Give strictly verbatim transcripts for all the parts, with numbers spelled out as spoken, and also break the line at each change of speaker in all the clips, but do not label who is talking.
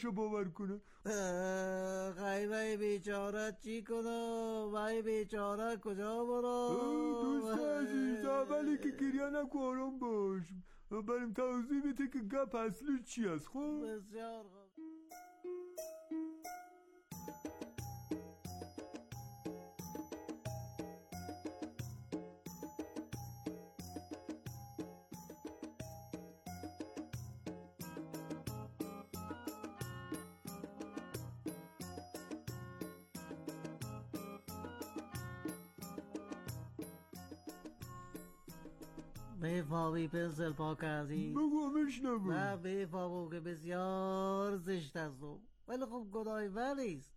چه باور کنه؟
خیلی وای بیچاره چی کنه؟ وای بیچاره کجا برو؟
دوست عزیز اولی که گریه نکن، آرام باش. بریم توضیح بده که گپ اصلی چی است. خب
بسیار خوب. بیفامی پنسل پاک عزیز،
بگو میشنوم.
من بیفامم که بسیار زشت است ولی خب گناهی من نیست.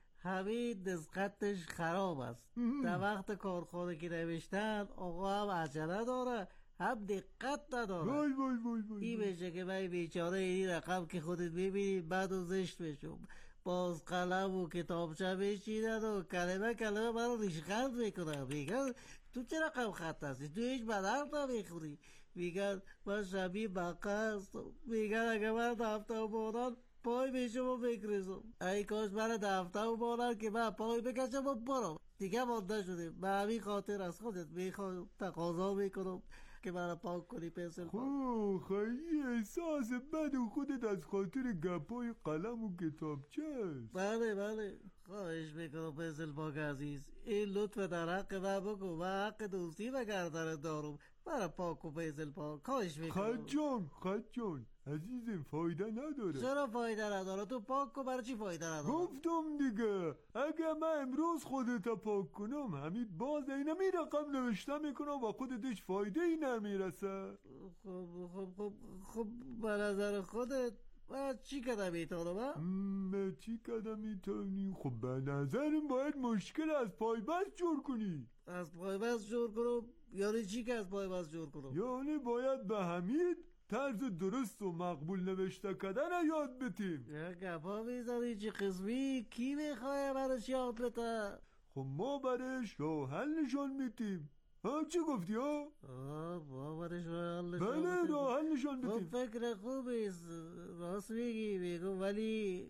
همین دستخطش خراب است. در وقت کارخانه که نوشتن آقا هم عجله داره هم دقت نداره.
وای وای وای وای
این بشه که من بیچاره این رقم که خودت میبینید بعد و زشت بشم، باز قلم و کتابچه بشیدن و کلمه کلمه من رو ریشخند میکنم. میگن تو چه رقم خط هستی؟ تو هیچ بدرد نمیخوری. میگن من شبیه بقه هستم. میگن اگه من دفتر و بانان پای بشم و بکرزم. ای کاش من دفتر و بانان که من پای بکشم و برم. دیگه مانده شده. به همین خاطر از خودت میخوام تقاضا میکنم که من پاک کنی پنسل پاک.
خب خیلی احساس بد و خودت از خاطر گپای قلم و کتابچه است.
بله بله خواهش میکنم پنسل پاک عزیز، این لطف در حق من بکن. من حق دوستی و گردن دارم. برای پاک و پنسل پاک خواهش میکنم.
خد جان خد جان عزیزم فایده نداره.
چرا فایده نداره؟ تو پاک کن. برای چی فایده نداره؟
گفتم دیگه اگه من امروز خودت پاک کنم همین باز اینا می رقم نوشته میکنم و خودتش فایده ای نمیرسه.
خب خب خب خب به نظر خودت من چی کدم میتونم؟
من چی کدم میتونی؟ خب به نظرم باید مشکل از پای بست جور کنی.
از پای بست جور کنم؟ یعنی چی که از پای بست جور کنم؟
یعنی باید به حمید طرز درست و مقبول نوشته کردن یاد بتیم.
یا گپا میزنی چی قسمی؟ کی میخواه برش یاد بته؟
خب ما برش راه حل نشان میتیم. ها چی گفتی ها؟
آه ما برش راه حل نشان
بله
بتیم.
راه حل نشان
خب
بتیم.
فکر خوبیست، راست میگی. میگم ولی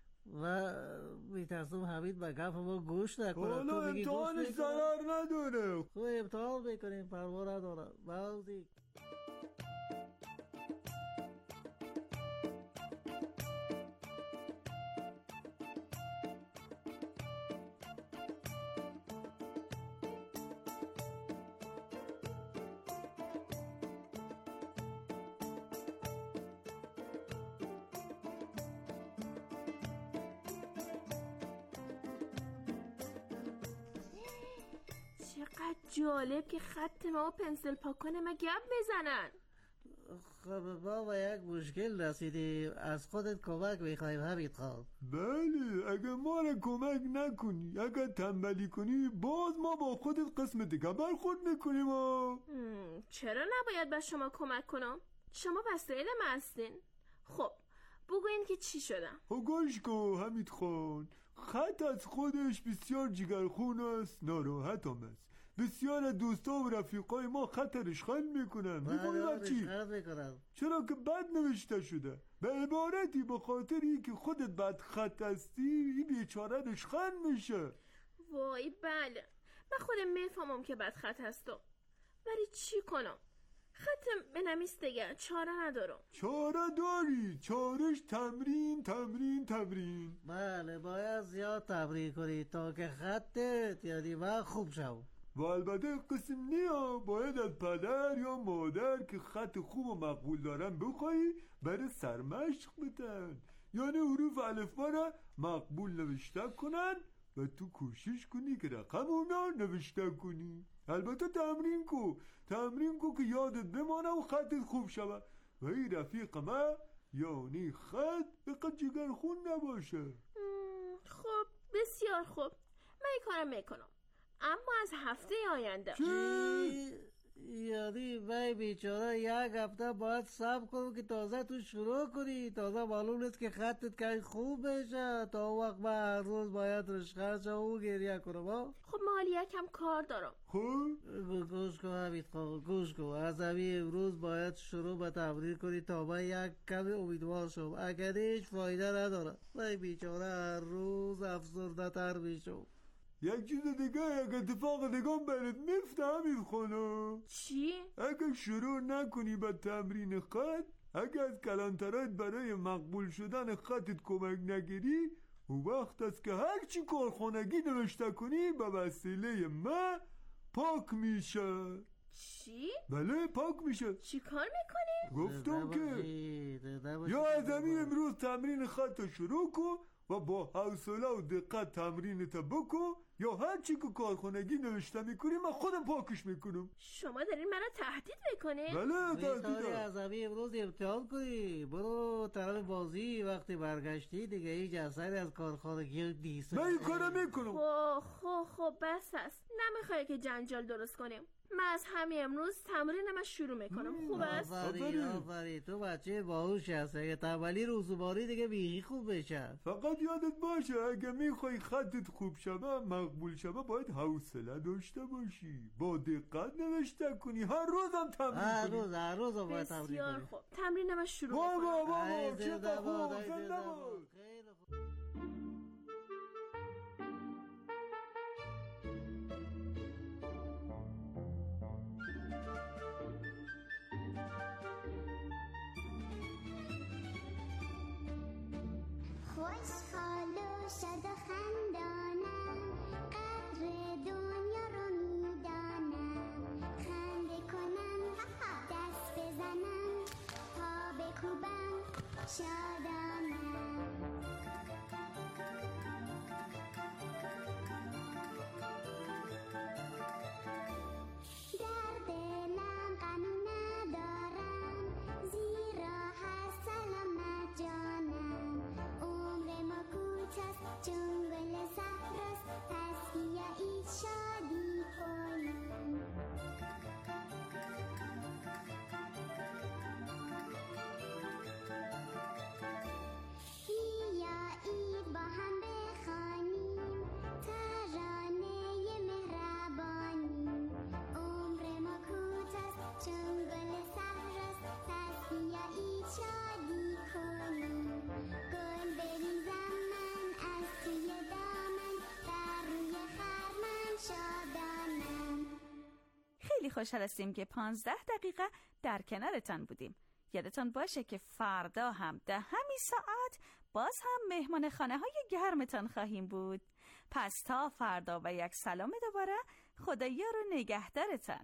و میترسم حمید به گپ ما گوش نکنه.
حالا امتحانش ضرر نداره.
خب امتحان میکنیم پروا نداره. بازی
چقدر جالب که خط ما پنسل پاکانه ما گپ بزنن.
خب ما با یک مشکل رسیدیم، از خودت کمک میخوایم حمید خان.
بله اگه ما را کمک نکنی، اگه تنبلی کنی، باز ما با خودت قسم دیگه برخورد میکنیم.
چرا نباید به شما کمک کنم؟ شما وسایل من هستین. خب بگوین که چی شدم.
خب گوش کن حمید خان، خط از خودش بسیار جگرخون است، ناراحت هم است. بسیار از دوستا و رفیقای ما خط رشخند میکنن. میکنن چی؟ چرا که بد نوشته شده. به عبارتی به خاطر این که خودت بد خط هستی این بیچاره رشخند میشه.
وای بله من خودم میفهمم که بد خط هستم، ولی چی کنم؟ خطم بنمیست دیگه، چاره ندارم.
چاره داری، چارش تمرین تمرین تمرین.
بله باید زیاد تمرین کنی تا که خطت یعنی من خوب شو.
و البته قسم نیا باید از پدر یا مادر که خط خوب و مقبول دارن بخوایی برای سرمشق بدن، یعنی حروف الفبا را مقبول نوشته کنن و تو کوشش کنی که رقم اونا نوشته کنی. البته تمرین کو تمرین کو که یادت بمانه و خطت خوب شود. و این رفیق ما یعنی خط بقدر جگرخون نباشه.
خب بسیار خوب من این کارم میکنم، اما از هفته آینده.
چی؟
یعنی من بیچاره یک هفته باید صبر کنم که تازه تو شروع کنی؟ تازه معلوم نیست که خطت که خوب بشه. تا وقت من هر روز باید رشخر شم و گریه کنم.
خب مالی یکم کار دارم.
خب
گوش کن حمید خان، گوش کن. از همین امروز باید شروع به تمرین کنی تا من یک کمی امیدوار شم. اگر هیچ فایده نداره من بیچاره هر روز افسرده تر میشم.
یک چیز دیگه، یک اتفاق دیگه برات میفته حمید خانم.
چی؟
اگه شروع نکنی به تمرین خط، اگه از کلانترات برای مقبول شدن خطت کمک نگیری، اون وقت است که هرچی کارخانگی نوشته کنی به وسیله ما پاک میشه.
چی؟
بله پاک میشه.
چی کار میکنی؟
گفتم که یا از همین امروز تمرین خط رو شروع کن و با حوصله و دقت تمرینت بکن، یا هر چی که کارخانگی نوشته میکنی من خودم پاکش میکنم.
شما دارین منو تهدید میکنین؟
بله
میتونی
تهدیدم.
از همین امروز امتحان کنی. برو طرف بازی، وقتی برگشتی دیگه هیچ اثری از کارخانگی نیست.
من این کارم میکنم.
خب خب خب بس است. نمیخوای که جنجال درست کنیم. من از همین امروز تمرینم شروع میکنم. خوب است؟
آفرین آفرین، تو بچه باهوش هستی. اگه تنبلی روزوباری دیگه بیخی خوب بشه.
فقط یادت باشه اگه میخوای خطت خوب شوه، مقبول شوه، باید حوصله داشته باشی، با دقت نوشته کنی، هر روزم تمرین
هر
کنی.
روز هر روز باید تمرین
بسیار
کنی.
خوب. تمرینم شروع
بابا
میکنم.
بابا
ای
چه
زنده باد،
خوب
ای
زنده
زنده
باد.
باد. خیلی خوب.
خوشحال و شاد و خندانم، قدر دنیا رو میدانم. خنده کنم، دست بزنم، پا بکوبم، شادانم. در دلم غمی ندارم، زیرا هست سلامت جانم. عمر ما کوتاست چون گل صحراست، پس بیایید شادی کنیم. بیایید با هم بخوانیم ترانه مهربانی. عمر ما کوتاست چون گل صحراست، پس بیایید شادی کنیم. گل بریزم من از توی دامن، بر روی خرمن شادانم.
خیلی خوشحال هستیم که پانزده دقیقه در کنارتان بودیم. یادتان باشه که فردا هم ده همین ساعت باز هم مهمان خانه های گرمتان خواهیم بود. پس تا فردا و یک سلام دوباره، خدایا رو نگهدارتان.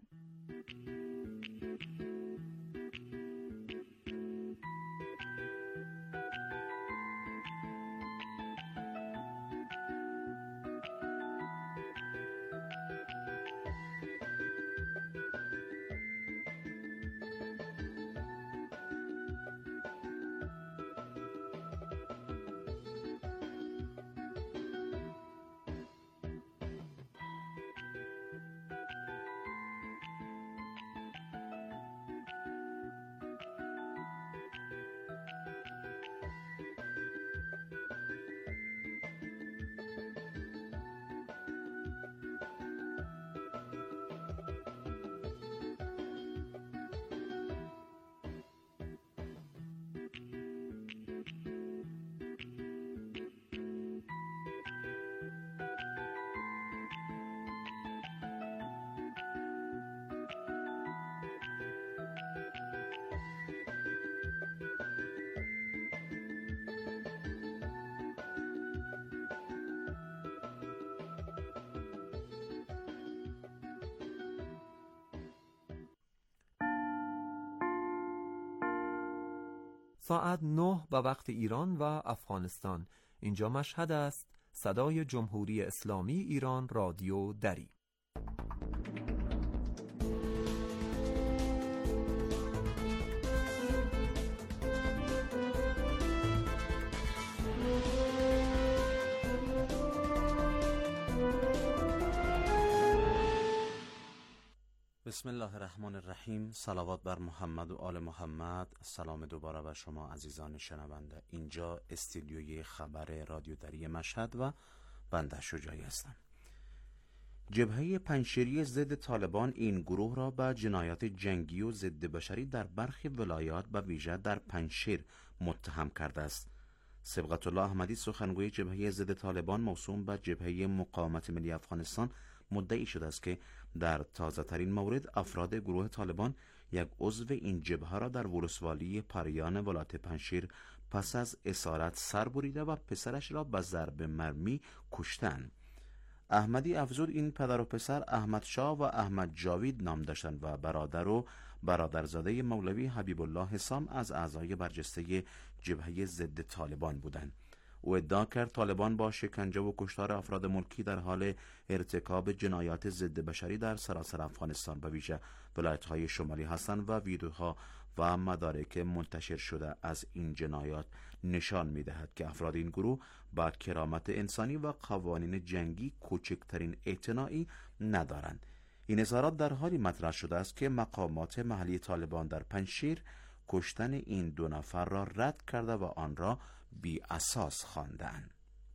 ساعت نه به وقت ایران و افغانستان. اینجا مشهد است. صدای جمهوری اسلامی ایران، رادیو دری.
به بسم الله الرحمن الرحیم. صلوات بر محمد و آل محمد. سلام دوباره به شما عزیزان شنونده. اینجا استودیوی خبر رادیو دری مشهد و بنده شجاعی هستم. جبهه پنجشیری ضد طالبان این گروه را به جنایات جنگی و ضد بشری در برخی ولایات و ویژه در پنجشیر متهم کرده است. صبغت الله احمدی سخنگوی جبهه ضد طالبان موسوم به جبهه مقاومت ملی افغانستان مدعی شده است که در تازه ترین مورد افراد گروه طالبان یک عضو این جبهه را در ولسوالی پریان ولایت پنجشیر پس از اسارت سر بریده و پسرش را به ضرب مرمی کشتند. احمدی افزود این پدر و پسر احمد شاه و احمد جاوید نام داشتند و برادر و برادرزاده مولوی حبیب الله حسام از اعضای برجسته جبهه ضد طالبان بودند. او ادعا کرد طالبان با شکنجه و کشتار افراد ملکی در حال ارتکاب جنایات ضد بشری در سراسر افغانستان به ویژه ولایت‌های شمالی هستند و ویدیوها و مدارک منتشر شده از این جنایات نشان می‌دهد که افراد این گروه با کرامت انسانی و قوانین جنگی کوچکترین اعتنایی ندارند. این اظهارات در حالی مطرح شده است که مقامات محلی طالبان در پنجشیر کشتن این دو نفر را رد کرده و آن را بی اساس خواندند.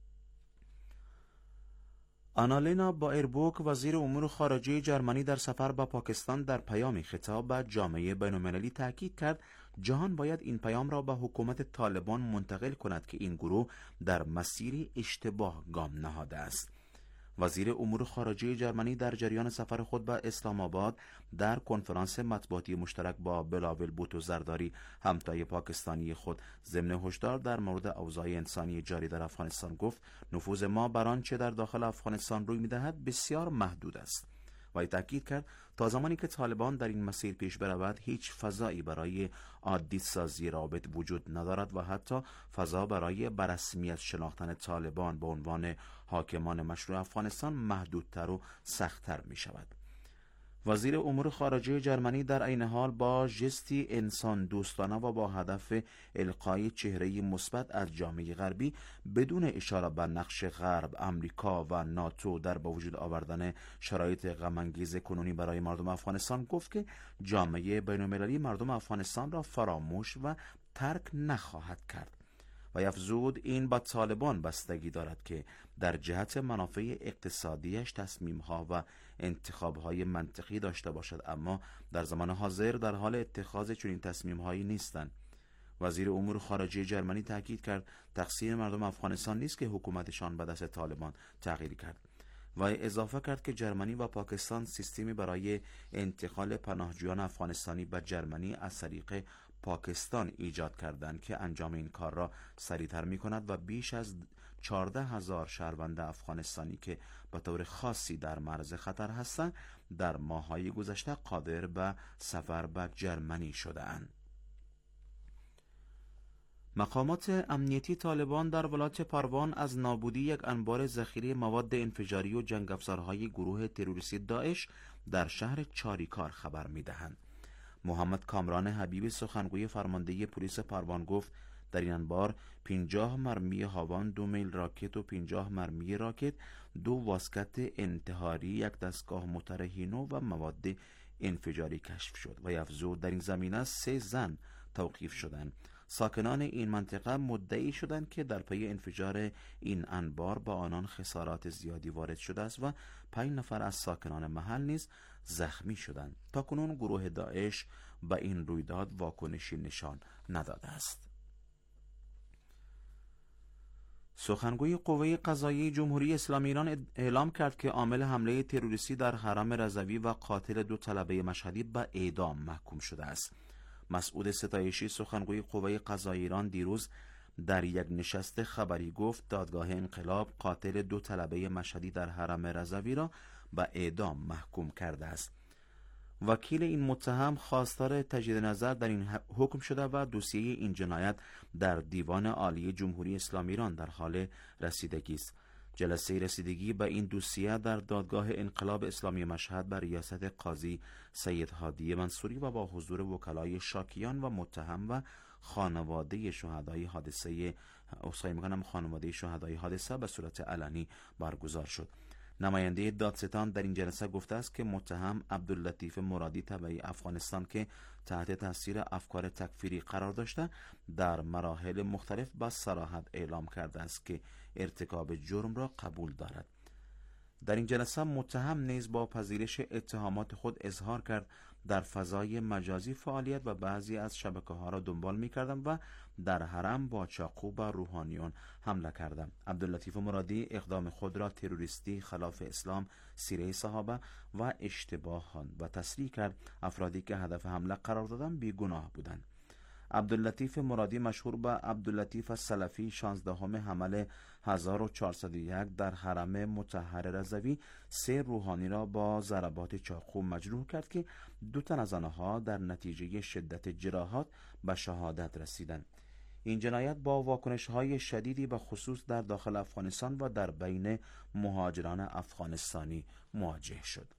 آنالینا بایربوک وزیر امور خارجه جرمنی در سفر به پاکستان در پیامی خطاب به جامعه بین‌المللی تاکید کرد جهان باید این پیام را به حکومت طالبان منتقل کند که این گروه در مسیر اشتباه گام نهاده است. وزیر امور خارجه جرمنی در جریان سفر خود به اسلام آباد در کنفرانس مطبوعاتی مشترک با بلاول بوتو زرداری همتای پاکستانی خود ضمن هشدار در مورد اوضاع انسانی جاری در افغانستان گفت نفوذ ما بر آنچه در داخل افغانستان روی می‌دهد بسیار محدود است. و تاکید کرد تا زمانی که طالبان در این مسیر پیش برود هیچ فضایی برای عادی سازی رابط وجود ندارد و حتی فضا برای بررسمیت شناختن طالبان به عنوان حاکمان مشروع افغانستان محدودتر و سختتر می شود. وزیر امور خارجه جرمنی در عین حال با ژستی انسان دوستانه و با هدف القای چهره مثبت از جامعه غربی بدون اشاره به نقش غرب، امریکا و ناتو در به وجود آوردن شرایط غم‌انگیز کنونی برای مردم افغانستان گفت که جامعه بین‌المللی مردم افغانستان را فراموش و ترک نخواهد کرد. و افزود این با طالبان بستگی دارد که در جهت منافع اقتصادیش تصمیم‌ها و انتخاب‌های منطقی داشته باشد، اما در زمان حاضر در حال اتخاذ چنین تصمیم‌هایی نیستند. وزیر امور خارجه جرمنی تاکید کرد تقصیر مردم افغانستان نیست که حکومتشان به دست طالبان تغییر کرد و اضافه کرد که جرمنی و پاکستان سیستمی برای انتقال پناهجویان افغانستانی به جرمنی از طریق پاکستان ایجاد کردند که انجام این کار را سریعتر می کند و بیش از چهارده هزار شهروند افغانستانی که به طور خاصی در معرض خطر هستند در ماه‌های گذشته قادر به سفر به جرمنی شده‌اند. مقامات امنیتی طالبان در ولایت پروان از نابودی یک انبار ذخیره مواد انفجاری و جنگ افزارهای گروه تروریستی داعش در شهر چاریکار خبر می‌دهند. محمد کامران حبیب سخنگوی فرمانده پلیس پروان گفت در این انبار پنجاه مرمی هاوان، دو میل راکت و پنجاه مرمی راکت، دو واسکت انتحاری، یک دستگاه موتور هینو و مواد انفجاری کشف شد و افزود در این زمینه سه زن توقیف شدند. ساکنان این منطقه مدعی شدند که در پی انفجار این انبار با آنان خسارات زیادی وارد شده است و پنج نفر از ساکنان محل نیز زخمی شدند. تاکنون گروه داعش به این رویداد واکنشی نشان نداده است. سخنگوی قوه قضاییه جمهوری اسلامی ایران اعلام کرد که عامل حمله تروریستی در حرم رضوی و قاتل دو طلبه مشهدی به اعدام محکوم شده است. مسعود ستایشی سخنگوی قوه قضاییه ایران دیروز در یک نشست خبری گفت دادگاه انقلاب قاتل دو طلبه مشهدی در حرم رضوی را به اعدام محکوم کرده است. وکیل این متهم خواستار تجدید نظر در این حکم شده و دوسیه این جنایت در دیوان عالی جمهوری اسلامی ایران در حال رسیدگی است. جلسه رسیدگی به این دوسیه در دادگاه انقلاب اسلامی مشهد بر ریاست قاضی سید هادی منصوری و با حضور وکلای شاکیان و متهم و خانواده شهدای حادثه اصلاحی میکنم خانواده شهدای حادثه به صورت علنی برگزار شد. نماینده دادستان در این جلسه گفته است که متهم عبداللطیف مرادی تبعی افغانستان که تحت تاثیر افکار تکفیری قرار داشته در مراحل مختلف با صراحت اعلام کرده است که ارتکاب جرم را قبول دارد. در این جلسه متهم نیز با پذیرش اتهامات خود اظهار کرد در فضای مجازی فعالیت و بعضی از شبکه‌ها را دنبال می‌کردم و در حرم با چاقو به روحانیون حمله کردم. عبداللطیف مرادی اقدام خود را تروریستی، خلاف اسلام، سیره صحابه و اشتباه خواند و تصریح کرد افرادی که هدف حمله قرار دادند بیگناه بودند. عبداللطیف مرادی مشهور به عبداللطیف السلفی شانزدهم حمل هزار و چهارصد و یک در حرم مطهر رضوی سه روحانی را با ضربات چاقو مجروح کرد که دو تن از آنها در نتیجه شدت جراحات به شهادت رسیدند. این جنایت با واکنش‌های شدیدی به خصوص در داخل افغانستان و در بین مهاجران افغانستانی مواجه شد.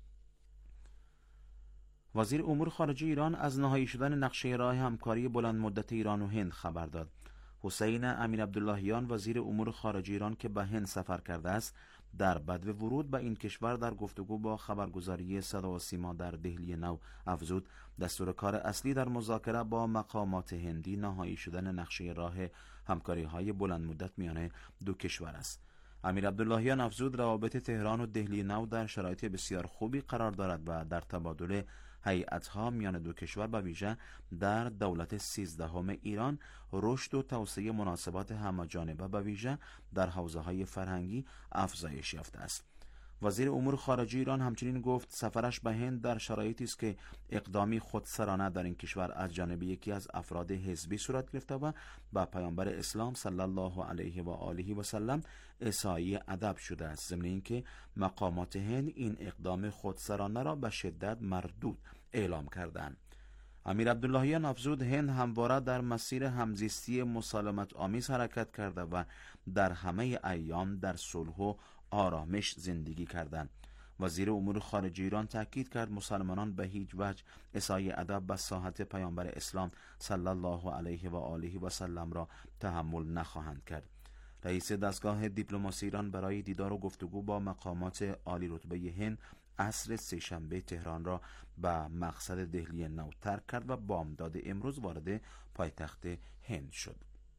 وزیر امور خارجه ایران از نهایی شدن نقشه راه همکاری بلند مدت ایران و هند خبر داد. حسین امیر عبداللهیان وزیر امور خارجه ایران که به هند سفر کرده است در بدو ورود به این کشور در گفتگو با خبرگزاری صدا و سیما در دهلی نو افزود دستور کار اصلی در مذاکره با مقامات هندی نهایی شدن نقشه راه همکاری های بلند مدت میان دو کشور است. امیر عبداللهیان افزود روابط تهران و دهلی نو در شرایط بسیار خوبی قرار دارد و در تبادل هیئت‌ها میان دو کشور به ویژه در دولت سیزدهم ایران رشد و توسعه مناسبات همه‌جانبه به ویژه در حوزه‌های فرهنگی افزایش یافته است. وزیر امور خارجه ایران همچنین گفت سفرش به هند در شرایطی است که اقدامی خودسرانه در این کشور از جانب یکی از افراد حزبی صورت گرفته و با پیامبر اسلام صلی الله علیه و آله و سلم اسائی ادب شده است، ضمن اینکه مقامات هند این اقدام خودسرانه را به شدت مردود اعلام کردند. امیر عبداللهیان افزود هند همواره در مسیر همزیستی مسالمت آمیز حرکت کرده و در همه ایام در صلح و آرامش زندگی کردند. وزیر امور خارجه ایران تاکید کرد مسلمانان به هیچ وجه اسائی ادب به ساحت پیامبر اسلام صلی الله علیه و آله و سلم را تحمل نخواهند کرد. رئیس دستگاه دیپلماسی ایران برای دیدار و گفتگو با مقامات عالی رتبه هند عصر سه‌شنبه تهران را به مقصد دهلی نو ترک کرد و بامداد امروز وارد پایتخت هند شد.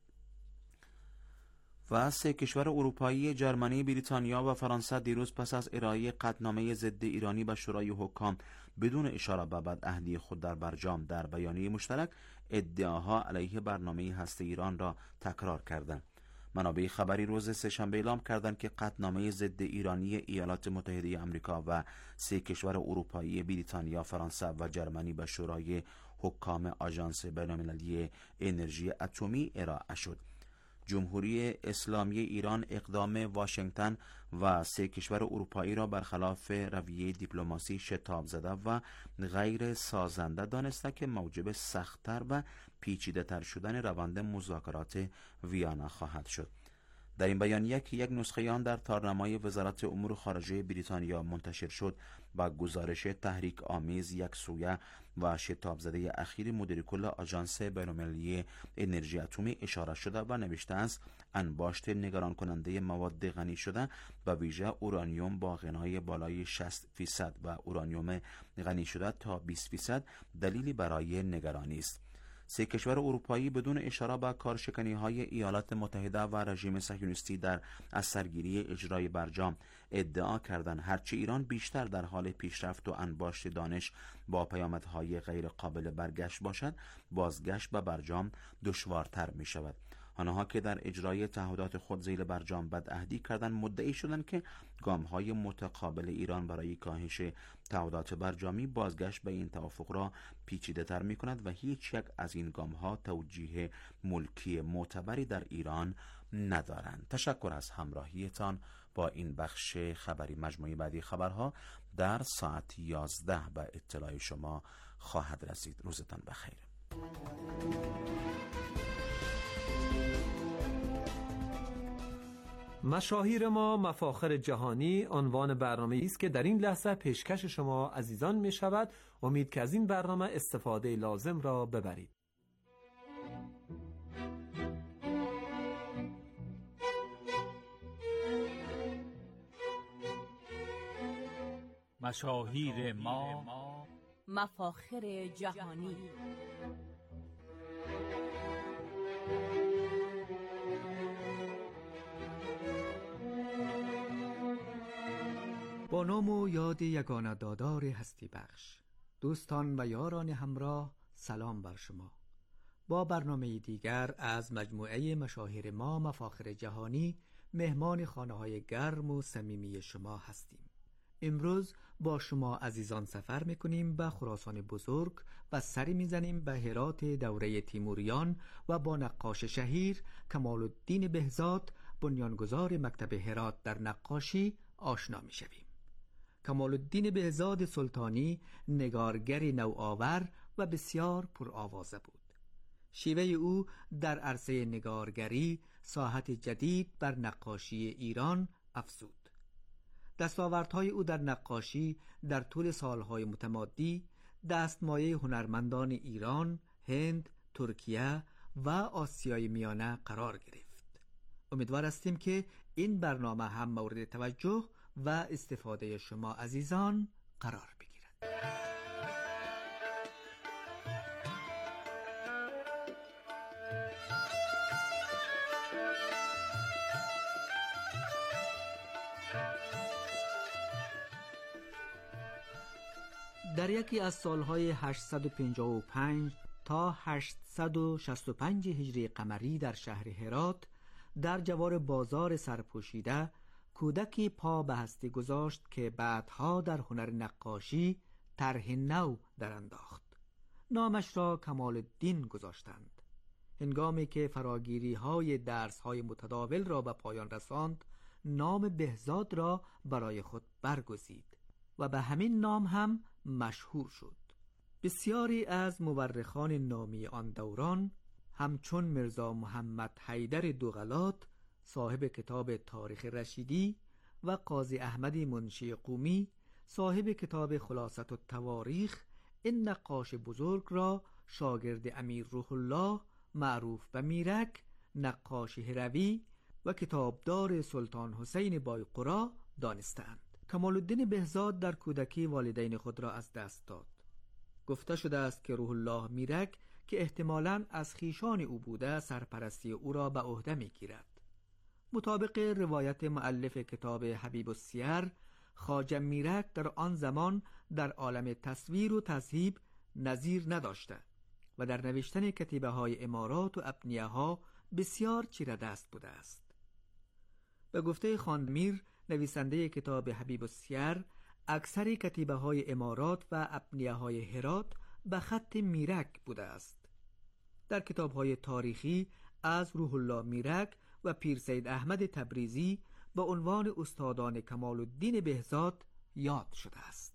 و سه کشور اروپایی جرمنی، بریتانیا و فرانسه دیروز پس از ارائه قطعنامه ضد ایرانی به شورای حکام بدون اشاره به بدعهدی خود در برجام در بیانیه مشترک ادعاها علیه برنامه هسته ایران را تکرار کردند. منابع خبری روز سه‌شنبه اعلام کردند که قطعنامه ضد ایرانی ایالات متحده آمریکا و سه کشور اروپایی بریتانیا، فرانسه و جرمنی به شورای حکام آژانس بین‌المللی انرژی اتمی ارائه شد. جمهوری اسلامی ایران اقدام واشنگتن و سه کشور اروپایی را برخلاف رویه دیپلماسی شتاب زده و غیر سازنده دانسته که موجب سخت‌تر و پیچیده‌تر شدن روند مذاکرات ویانا خواهد شد. در این بیانیه که یک نسخه آن در تارنمای وزارت امور خارجه بریتانیا منتشر شد، با گزارش تحریک آمیز یک سویه و شتاب زده اخیر مدیر کل آژانس بین‌المللی انرژی اتمی اشاره شده و نوشته است انباشت نگران کننده مواد غنی شده و ویژه اورانیوم با غنای بالای شصت فیصد و اورانیوم غنی شده تا بیست فیصد دلیلی برای نگرانی است. سه کشور اروپایی بدون اشاره به کارشکنی‌های ایالات متحده و رژیم صهیونیستی در از سرگیری اجرای برجام ادعا کردند هرچه ایران بیشتر در حال پیشرفت و انباشت دانش با پیامدهای غیر قابل برگشت باشد، بازگشت به برجام دشوارتر می شود. آنها که در اجرای تعهدات خود ذیل برجام بدعهدی کردند مدعی شدند که گام‌های متقابل ایران برای کاهش تعهدات برجامی بازگشت به این توافق را پیچیده‌تر می‌کند و هیچ یک از این گام‌ها توجیه ملکی معتبری در ایران ندارند. تشکر از همراهیتان با این بخش خبری. مجموعه بعدی خبرها در ساعت یازده به اطلاع شما خواهد رسید. روزتان بخیر.
مشاهیر ما مفاخر جهانی عنوان برنامه است که در این لحظه پیشکش شما عزیزان می شود. امید که از این برنامه استفاده لازم را ببرید.
مشاهیر ما،
مفاخر جهانی.
با نام و یاد یگانه دادار هستی بخش، دوستان و یاران همراه، سلام بر شما. با برنامه دیگر از مجموعه مشاهیر ما مفاخر جهانی مهمان خانه‌های گرم و صمیمی شما هستیم. امروز با شما عزیزان سفر میکنیم به خراسان بزرگ و سری میزنیم به هرات دوره تیموریان و با نقاش شهیر کمال الدین بهزاد، بنیانگذار مکتب هرات در نقاشی آشنا میشویم. کمال الدین بهزاد سلطانی نگارگری نوآور و بسیار پرآوازه بود. شیوه او در عرصه نگارگری ساحت جدید بر نقاشی ایران افزود. دستاوردهای او در نقاشی در طول سالهای متمادی دستمایه هنرمندان ایران، هند، ترکیه و آسیای میانه قرار گرفت. امیدوار هستیم که این برنامه هم مورد توجه و استفاده شما عزیزان قرار بگیرد. در یکی از سالهای هشتصد و پنجاه و پنج تا هشتصد و شصت و پنج هجری قمری در شهر هرات در جوار بازار سرپوشیده کودکی پا به هستی گذاشت که بعدها در هنر نقاشی طرح نو در انداخت. نامش را کمال الدین گذاشتند. هنگامی که فراگیری های درس های متداول را به پایان رساند، نام بهزاد را برای خود برگزید و به همین نام هم مشهور شد. بسیاری از مورخان نامی آن دوران همچون میرزا محمد حیدر دوغلات صاحب کتاب تاریخ رشیدی و قاضی احمد منشی قومی صاحب کتاب خلاصة التواریخ این نقاش بزرگ را شاگرد امیر روح الله معروف به میرک، نقاش هروی و کتابدار سلطان حسین بایقرا دانستند. کمال الدین بهزاد در کودکی والدین خود را از دست داد. گفته شده است که روح الله میرک که احتمالاً از خیشان او بوده سرپرستی او را به عهده میگیرد. مطابق روایت مؤلف کتاب حبیب السیر، خواجه میرک در آن زمان در عالم تصویر و تذهیب نظیر نداشته و در نوشتن کتیبه های امارات و ابنیه ها بسیار چیره دست بوده است. به گفته خواندمیر نویسنده کتاب حبیب السیر، اکثر کتیبه های امارات و ابنیه های هرات به خط میرک بوده است. در کتاب های تاریخی از روح الله میرک و پیر سید احمد تبریزی به عنوان استادان کمال الدین بهزاد یاد شده است.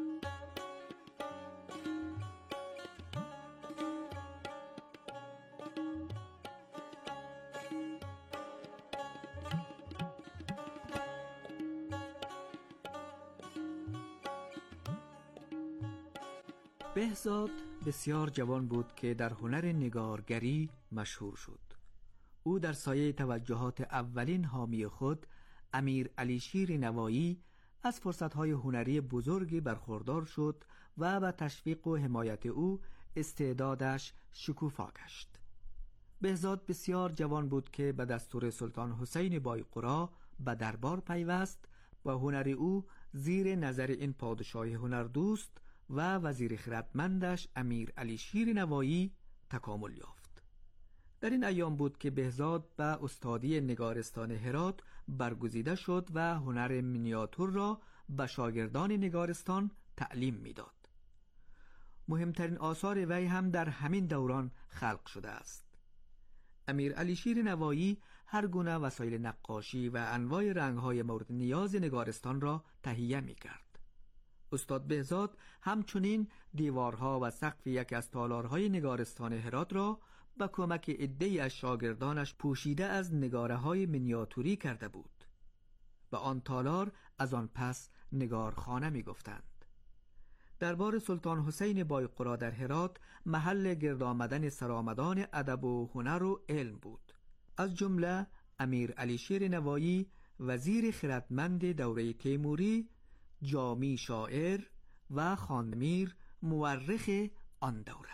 بهزاد بسیار جوان بود که در هنر نگارگری مشهور شد. او در سایه توجهات اولین حامی خود امیر علی شیر نوایی از فرصت‌های هنری بزرگی برخوردار شد و به تشویق و حمایت او استعدادش شکوفا گشت. بهزاد بسیار جوان بود که به دستور سلطان حسین بایقرا به دربار پیوست و هنر او زیر نظر این پادشاه هنردوست و وزیر خردمندش امیر علی شیر نوایی تکامل یافت. در این ایام بود که بهزاد به استادی نگارستان هرات برگزیده شد و هنر مینیاتور را به شاگردان نگارستان تعلیم میداد. مهمترین آثار وی هم در همین دوران خلق شده است. امیر علی شیر نوایی هر گونه وسایل نقاشی و انواع رنگ‌های مورد نیاز نگارستان را تهیه می‌کرد. استاد بهزاد همچنین دیوارها و سقف یکی از تالارهای نگارستان هرات را با کمک عده‌ای از شاگردانش پوشیده از نگاره‌های مینیاتوری کرده بود. به آن تالار از آن پس نگارخانه می‌گفتند. دربار سلطان حسین بایقرا در هرات محل گرد آمدن سرآمدان ادب و هنر و علم بود. از جمله امیر علی شیر نوایی وزیر خردمند دوره تیموری جامی شاعر و خاندمیر مورخ آن دوره.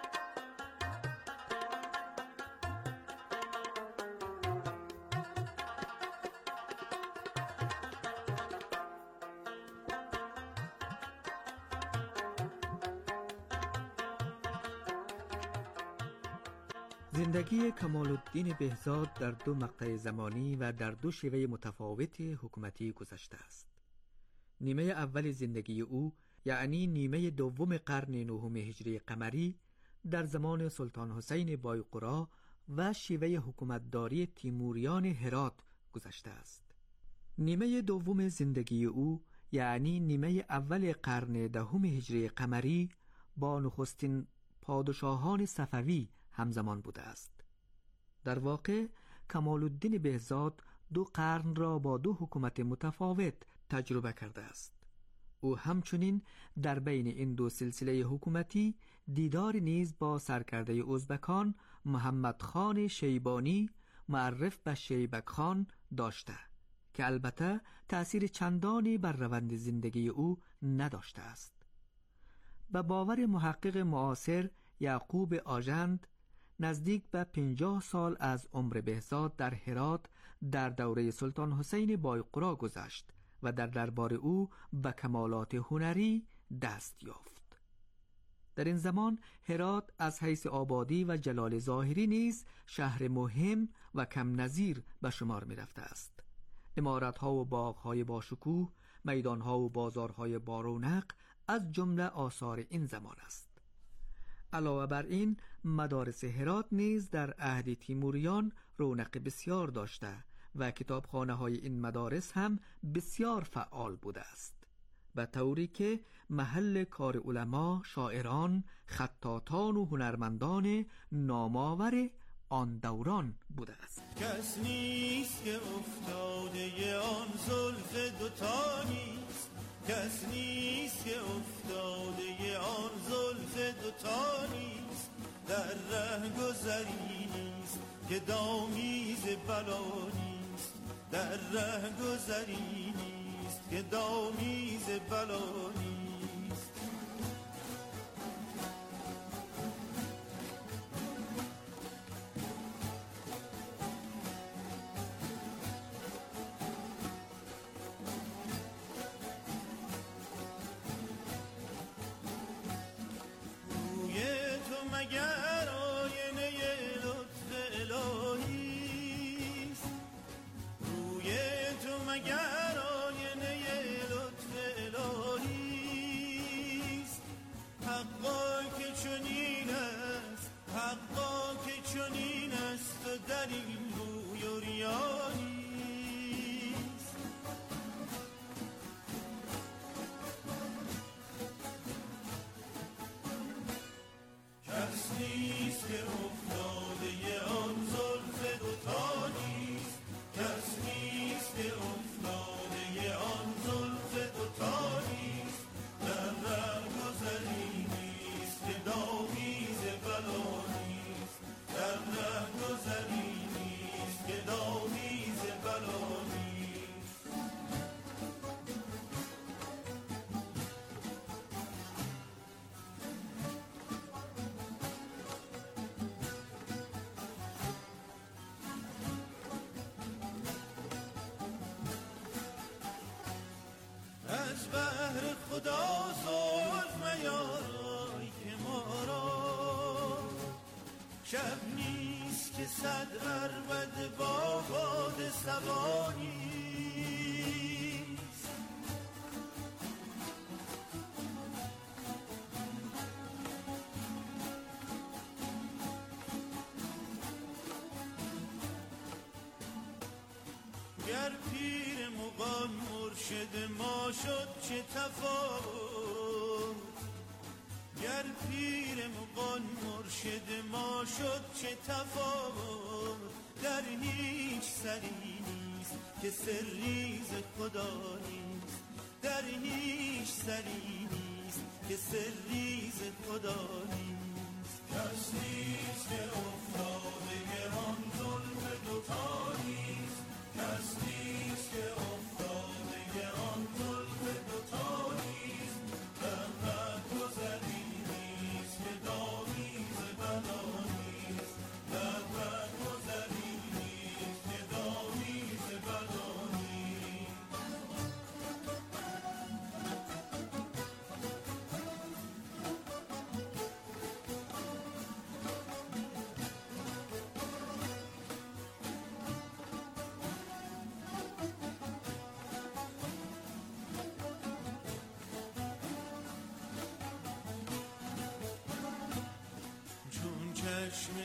زندگی کمال الدین بهزاد در دو مقطع زمانی و در دو شیوه متفاوت حکومتی گذشته است. نیمه اول زندگی او، یعنی نیمه دوم قرن نهم هجری قمری، در زمان سلطان حسین بایقرا و شیوه حکومتداری تیموریان هرات گذشته است. نیمه دوم زندگی او، یعنی نیمه اول قرن دهم هجری قمری، با نخستین پادشاهان صفوی همزمان بوده است. در واقع کمال الدین بهزاد دو قرن را با دو حکومت متفاوت تجربه کرده است. او همچنین در بین این دو سلسله حکومتی دیدار نیز با سرکرده ازبکان محمد خان شیبانی معرف به شیبک خان داشته که البته تأثیر چندانی بر روند زندگی او نداشته است. به باور محقق معاصر یعقوب آژند، نزدیک به پنجاه سال از عمر بهزاد در هرات در دوره سلطان حسین بایقرا گذشت و در دربار او به کمالات هنری دست یافت. در این زمان هرات از حیث آبادی و جلال ظاهری نیز شهر مهم و کم نظیر به شمار می رفته است. عمارت‌ها و باغ‌های باشکوه، میدان‌ها و بازارهای بارونق از جمله آثار این زمان است. علاوه بر این، مدارس هرات نیز در عهد تیموریان رونق بسیار داشته و کتابخانه های این مدارس هم بسیار فعال بوده است، به طوری که محل کار علما، شاعران، خطاطان و هنرمندان نامآور آن دوران بوده است.
کس نیست که افتاده آن زلف دوتا نیست، کس نیست که افتاده آن زلف دوتا نیست، در ره گذری نیست که دامیز بلا نیست، در ره گذری نیست که دامیز بلا نیست. مگر آینه لطف الهیست، روی تو مگر آینه لطف الهیست، حقا که چنین است، حقا که چنین است و در این روی و ریا نیست. کس نیست که افتاده آن زلف دوتا نیست، کس نیست که افتاده آن زلف دوتا نیست، در ره گذری نیست که دامیز بلا نیست، در ره گذری نیست که دامیز بلا نیست. از بهر خدا زلف میارای که ما را شب نیست که صد عربد با باد صبا نیست. گر پیر مغان مرشد ما شد چه تفاوت، گر پیر مغان مرشد ما شد چه تفاوت، در هیچ سری نیست که سری ز خدا نیست، در هیچ سری نیست که سری ز خدا نیست. کس نیست که افتاده آن ظلم دوتا نیست، کس نیست که افتاده آن ظلم دوتا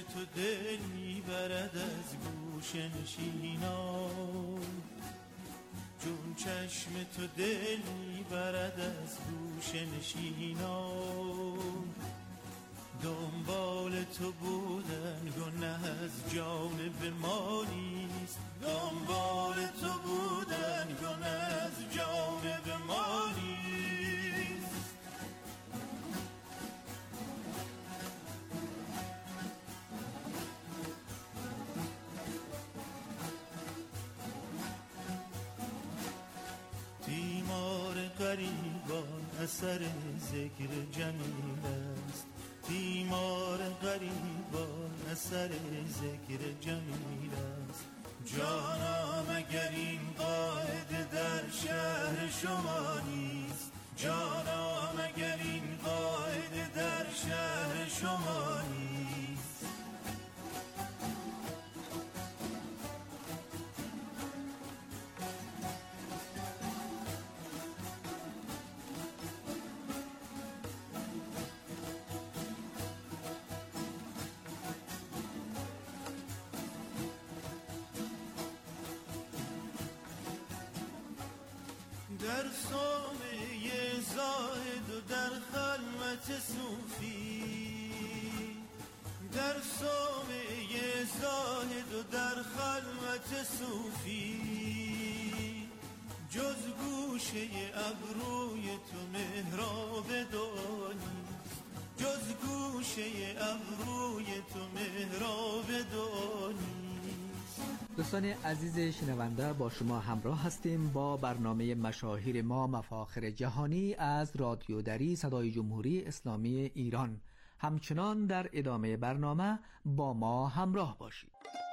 تو دل میبرد از گوش نشینان، چون چشم تو دل میبرد از گوش نشینان. دنبال تو بودن گناه از جانب ما نیست، دنبال تو بودن گناه از جانب ما نیست. تیمار غریبان اثر ذکر جمیل است، تیمار غریبان اثر ذکر جمیل است. جانم اگر این قاعده در شهر شما نیست، جانم اگر این قاعده در شهر شما نیست. در صومعه زاهد و در خلوت صوفی، در صومعه زاهد و در خلوت صوفی، جز گوشه ابروی تو محراب دعا نیست، جز گوشه ابروی تو محراب دعا نیست.
دوستان عزیز شنونده، با شما همراه هستیم با برنامه مشاهیر ما مفاخر جهانی از رادیو دری صدای جمهوری اسلامی ایران. همچنان در ادامه برنامه با ما همراه باشید.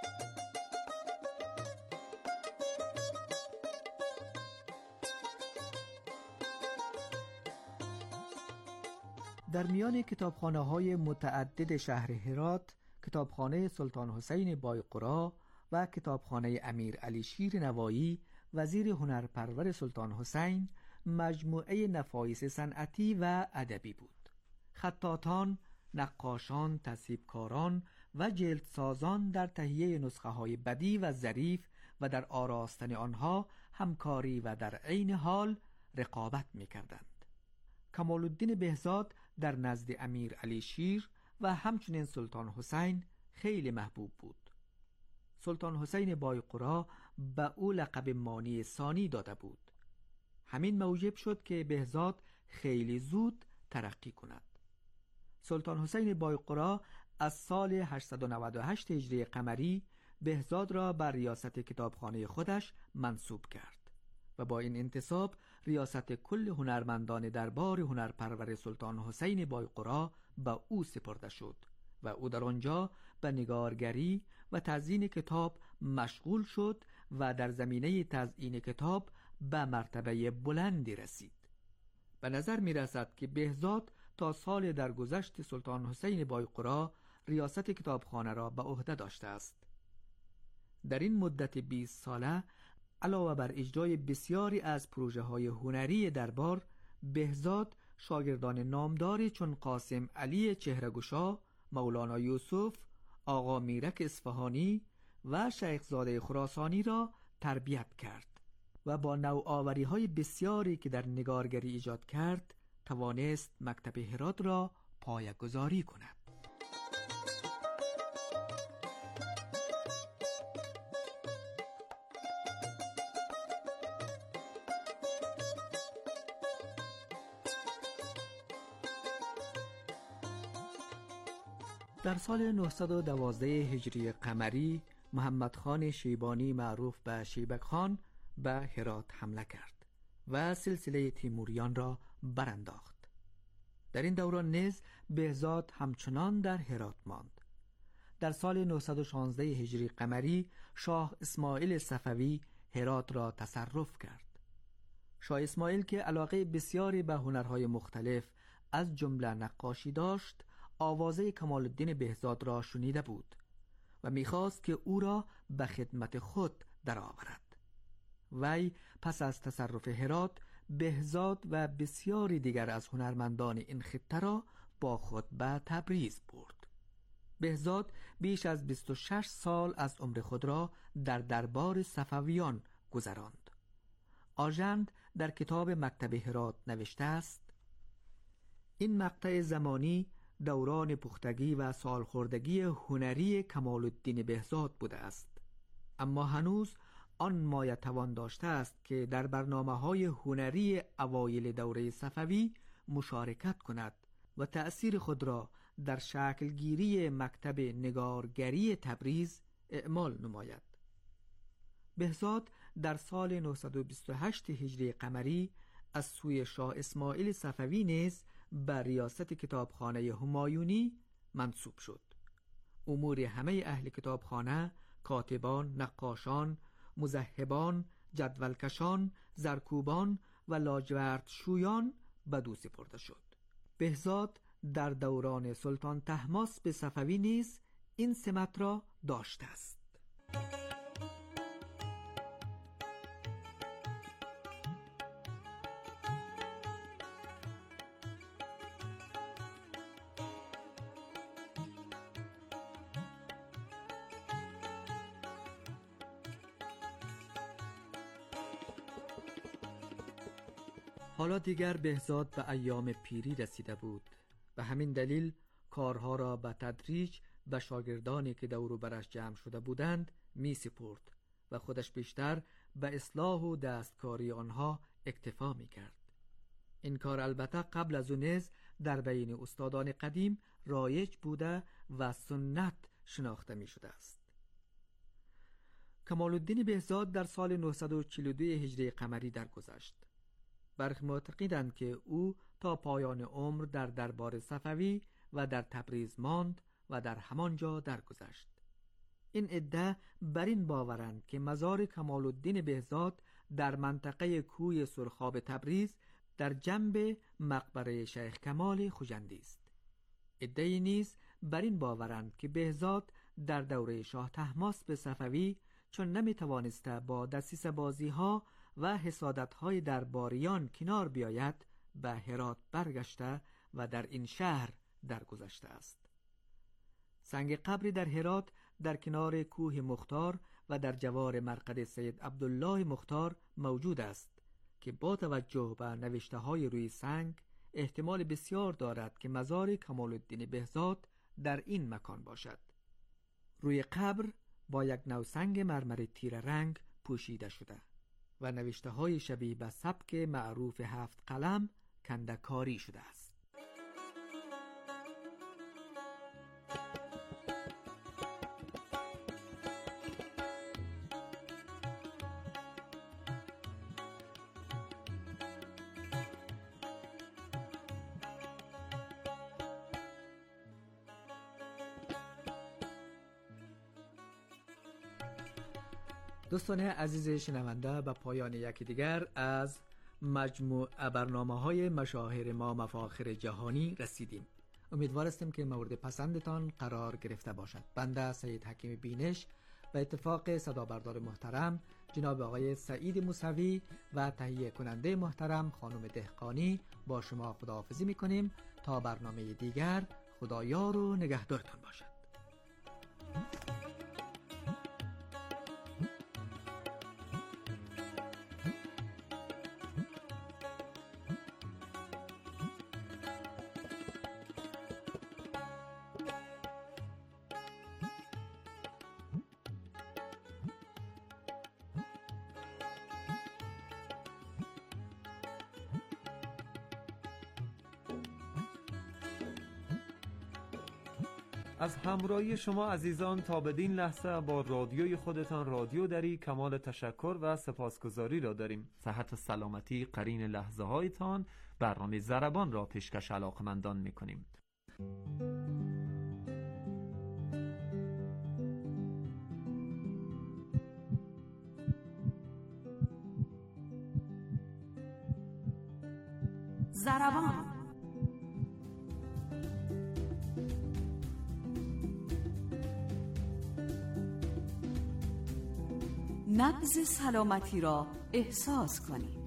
در میان کتابخانه‌های متعدد شهر هرات، کتابخانه سلطان حسین بایقرا و کتابخانه امیر علی شیر نوایی وزیر هنرپرور سلطان حسین مجموعه نفایس صنعتی و ادبی بود. خطاطان، نقاشان، تصویبکاران و جلدسازان در تهیه نسخه‌های بدیع و ظریف و در آراستن آنها همکاری و در عین حال رقابت می‌کردند. کمال الدین بهزاد در نزد امیر علی شیر و همچنین سلطان حسین خیلی محبوب بود. سلطان حسین بایقرا به او لقب مانی ثانی داده بود. همین موجب شد که بهزاد خیلی زود ترقی کند. سلطان حسین بایقرا از سال هشتصد و نود و هشت هجری قمری بهزاد را بر ریاست کتابخانه خودش منصوب کرد و با این انتصاب ریاست کل هنرمندان دربار هنرپرور سلطان حسین بایقرا به او سپرده شد و او در آنجا به نگارگری و تزیین کتاب مشغول شد و در زمینه تزیین کتاب به مرتبه بلندی رسید. به نظر می رسد که بهزاد تا سال درگذشت سلطان حسین بایقرا ریاست کتابخانه را به عهده داشته است. در این مدت بیست ساله علاوه بر اجرای بسیاری از پروژه های هنری دربار، بهزاد شاگردان نامداری چون قاسم علی چهره‌گشا، مولانا یوسف، آقا میرک اصفهانی و شیخزاده خراسانی را تربیت کرد و با نوآوری های بسیاری که در نگارگری ایجاد کرد توانست مکتب هرات را پایه‌گذاری کند. در سال نهصد و دوازده هجری قمری محمد خان شیبانی معروف به شیبک خان به هرات حمله کرد و سلسله تیموریان را برانداخت. در این دوران نیز بهزاد همچنان در هرات ماند. در سال نهصد و شانزده هجری قمری شاه اسماعیل صفوی هرات را تصرف کرد. شاه اسماعیل که علاقه بسیاری به هنرهای مختلف از جمله نقاشی داشت، آوازه کمال الدین بهزاد را شنیده بود و می‌خواست که او را به خدمت خود درآورد. وی پس از تصرف هرات بهزاد و بسیاری دیگر از هنرمندان این خطه را با خود به تبریز برد. بهزاد بیش از بیست و شش سال از عمر خود را در دربار صفویان گذراند. آژند در کتاب مکتب هرات نوشته است: این مقطع زمانی دوران پختگی و سالخوردگی هنری کمال الدین بهزاد بوده است، اما هنوز آن مایتوان داشته است که در برنامه‌های هنری اوایل دوره صفوی مشارکت کند و تأثیر خود را در شکلگیری مکتب نگارگری تبریز اعمال نماید. بهزاد در سال نهصد و بیست و هشت هجری قمری از سوی شاه اسماعیل صفوی نیز بر ریاست کتابخانه همایونی منصوب شد. امور همه اهل کتابخانه، کاتبان، نقاشان، مذهبان، جدولکشان، زرکوبان و لاجورد شویان بدو سپرده شد. بهزاد در دوران سلطان طهماسب صفوی نیز این سمت را داشته است. حالا دیگر بهزاد به ایام پیری رسیده بود. به همین دلیل کارها را به تدریج به شاگردانی که دور و برش جمع شده بودند می سپرد و خودش بیشتر به اصلاح و دستکاری آنها اکتفا می کرد. این کار البته قبل از اون نیز در بین استادان قدیم رایج بوده و سنت شناخته می شده است. کمال الدین بهزاد در سال نهصد و چهل و دو هجری قمری درگذشت. برخی معتقدند که او تا پایان عمر در دربار صفوی و در تبریز ماند و در همانجا درگذشت. این ادعا بر این باورند که مزار کمال الدین بهزاد در منطقه کوی سرخاب تبریز در جنب مقبره شیخ کمال خوجندی است. ادعای نیز بر این باورند که بهزاد در دوره شاه طهماسب صفوی چون نمی توانسته با دسیسه بازی ها و حسادت های درباریان کنار بیاید به هرات برگشته و در این شهر درگذشته است. سنگ قبری در هرات در کنار کوه مختار و در جوار مرقد سید عبدالله مختار موجود است که با توجه به نوشته های روی سنگ احتمال بسیار دارد که مزار کمال الدین بهزاد در این مکان باشد. روی قبر با یک نوع سنگ مرمر تیره رنگ پوشیده شده و نوشته های شبیه به سبک معروف هفت قلم کندکاری شده است. دوستان عزیز شنونده، به پایان یکی دیگر از مجموع برنامه‌های مشاهیر ما مفاخر جهانی رسیدیم. امیدوار هستیم که مورد پسندتان قرار گرفته باشد. بنده سید حکیم بینش به اتفاق صدابردار محترم جناب آقای سعید موسوی و تهیه کننده محترم خانم دهقانی با شما خداحافظی می‌کنیم تا برنامه دیگر. خدایار و نگهدارتان باشد.
از همراهی شما عزیزان تا بدین لحظه با رادیوی خودتان رادیو دری کمال تشکر و سپاسگزاری را داریم. صحت و سلامتی قرین لحظه هایتان. برنامه ضربان را پیشکش علاقمندان میکنیم.
ضربان نبض سلامتی را احساس کنید.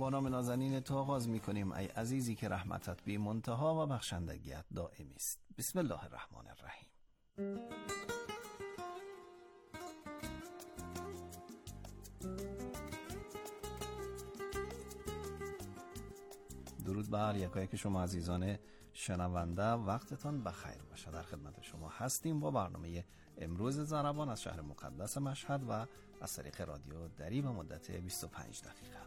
با نام نازنین تو آغاز می‌کنیم ای عزیزی که رحمتت بی منتها و بخشندگیت دائمی است. بسم الله الرحمن الرحیم. درود بر یکایک شما عزیزان شنونده، وقتتان بخیر باشه. در خدمت شما هستیم با برنامه امروز ضربان از شهر مقدس مشهد و از طریق رادیو دری به مدت بیست و پنج دقیقه.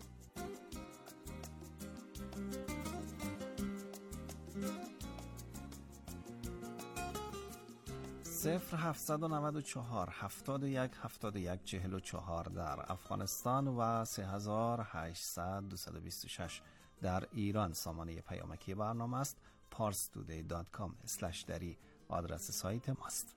صفر هفتصد و نود و چهار هفتاد و یک هفتاد و یک چهل و چهار در افغانستان و سه هزار و هشتصد دویست و بیست و شش در ایران سامانه پیامکی برنامه است. پارس تودی دات کام اسلش دری آدرس سایت ماست.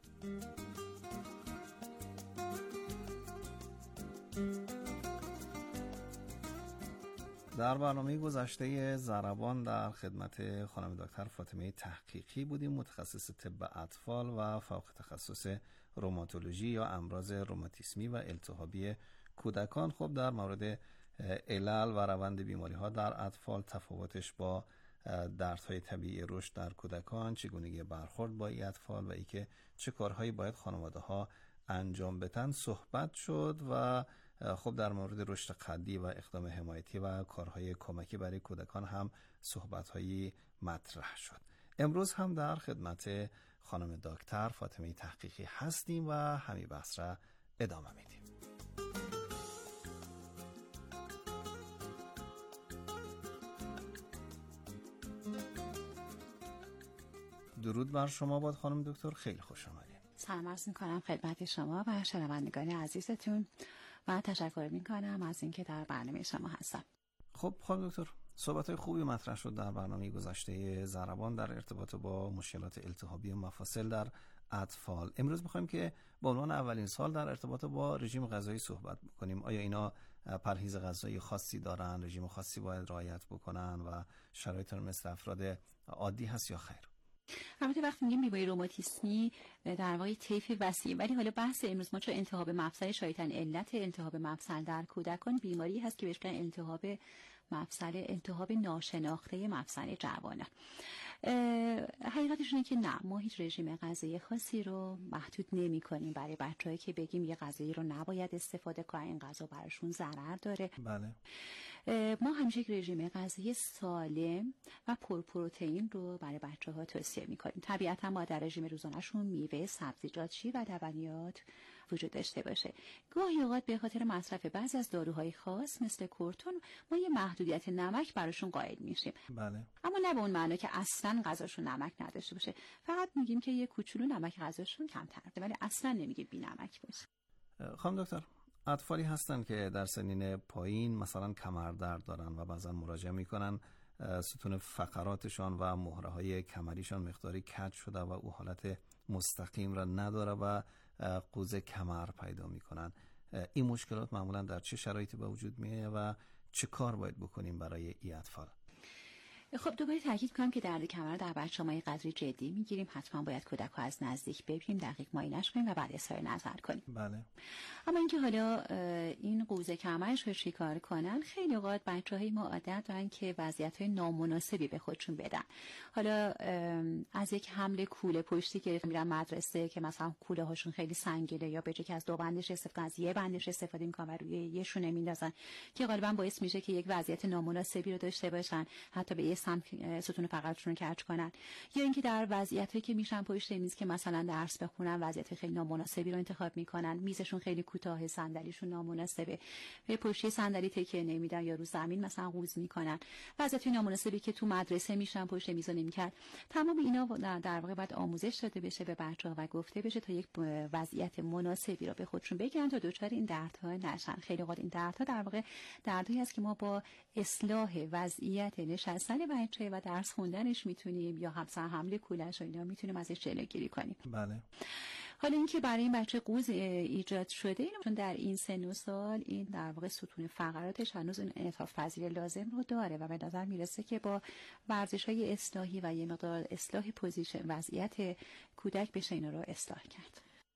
در برنامه گذشته ضربان در خدمت خانم دکتر فاطمه تحقیقی بودیم، متخصص طب اطفال و فوق تخصص روماتولوژی یا امراض روماتیسمی و التهابی کودکان. خب در مورد علل و روند بیماری ها در اطفال، تفاوتش با دردهای طبیعی رشد در کودکان، چگونگی برخورد با این اطفال و اینکه چه کارهایی باید خانواده ها انجام بدن صحبت شد و خب در مورد رشد قدی و اقدام حمایتی و کارهای کمکی برای کودکان هم صحبت‌هایی مطرح شد. امروز هم در خدمت خانم دکتر فاطمه تحقیقی هستیم و همین بحث را ادامه میدیم. درود بر شما باد خانم دکتر، خیلی خوش آمدید.
سلام عرض می‌کنم خدمت شما و شنوندگان عزیزتون و تشکر می‌کنم از اینکه در برنامه شما هستم.
خب خانم دکتر، صحبت‌های خوبی مطرح شد در برنامه گذشته ضربان در ارتباط با مشکلات التهابی و مفاصل در اطفال. امروز می‌خوایم که به عنوان اولین سال در ارتباط با رژیم غذایی صحبت بکنیم. آیا اینا پرهیز غذایی خاصی دارن، رژیم خاصی باید رعایت بکنن و شرایط مثل افراد عادی هست یا خیر؟
البته وقتی میگیم بیماری روماتیسمی در واقع طیف وسیع، ولی حالا بحث امروز ما چون التهاب مفصل شایع‌ترین علت التهاب مفصل در کودکان بیماری هست که بهش میگن التهاب مفصل التهاب ناشناخته مفصل جوانه. حقیقتش اینه که نه، ما هیچ رژیم غذایی خاصی رو محدود نمی کنیم برای بچه‌هایی که بگیم یه غذایی رو نباید استفاده کنن، این غذا براشون ضرر داره.
بله.
ما همیشه یک رژیم غذایی سالم و پرپروتئین رو برای بچه‌ها توصیه می‌کنیم. طبیعتاً با در رژیم روزانه‌شون میوه، سبزیجات، شیر و لبنیات وجود داشته باشه. گاهی اوقات به خاطر مصرف بعضی از داروهای خاص مثل کورتون ما یه محدودیت نمک براشون قائل میشیم.
بله.
اما نه به اون معنی که اصلاً غذاشون نمک نداشته باشه. فقط میگیم که یه کوچولو نمک غذاشون کمتره، ولی اصلاً نمیگیم بی نمک باشه.
خانم دکتر، اطفالی هستن که در سنین پایین مثلا کمردرد دارن و بعضا مراجعه میکنن ستون فقراتشان و مهره‌های کمریشان مقداری کج شده و او حالت مستقیم را نداره و قوز کمر پیدا میکنن. این مشکلات معمولا در چه شرایطی به وجود میاد و چه کار باید بکنیم برای این اطفال؟
خب دوباره تاکید کنم که درد کمر در بچه‌ها قدری جدی میگیریم. حتما باید کودک ها از نزدیک ببینیم، دقیق معاینش کنیم و بعد اظهار نظر کنیم.
بله.
اما اینکه حالا این قوز کمرش رو چیکار کنن، خیلی اوقات بچه‌های ما عادت دارن که وضعیت‌های نامناسبی به خودشون بدن. حالا از یک حمل کوله پشتی که میرن مدرسه که مثلا کوله هاشون خیلی سنگینه یا به جای که از دو بندش استفاده از یه بندش استفاده می‌کنن و روی یه شونه میندازن که غالبا باعث میشه که یک وضعیت نامناسبی رو داشته باشن، حتی به سمت ستون فقراتشون رو کج کنن، یا اینکه در وضعیتی که میشن پشت میز که مثلا درس بخونن وضعیت خیلی نامناسبی رو انتخاب میکنن، میزشون خیلی کوتاه، صندلیشون نامناسبه، به پشت صندلی تکیه نمیدن یا رو زمین مثلا قوز میکنن، وضعیت نامناسبی که تو مدرسه میشن پشت میز نمیکرد. تمام اینا در واقع باید آموزش داده بشه به بچه‌ها و گفته بشه تا یک وضعیت مناسبی رو به خودشون بگیرن تا دچار این دردها نشن. خیلی وقت این دردها در واقع دردهایی است که ما با اصلاح وضعیت نشستن بچه و درس خوندنش میتونیم یا همسر حمله کولش و اینا میتونیم ازش جلوگیری کنیم.
بله.
حالا اینکه برای این بچه قوز ایجاد شده، چون در این سن و سال این در واقع ستون فقراتش هنوز اون انعطاف پذیری لازم رو داره و به نظر میرسه که با ورزش‌های اصلاحی و یه مقدار اصلاح پوزیشن وضعیت کودک بشه اینا رو اصلاح کرد.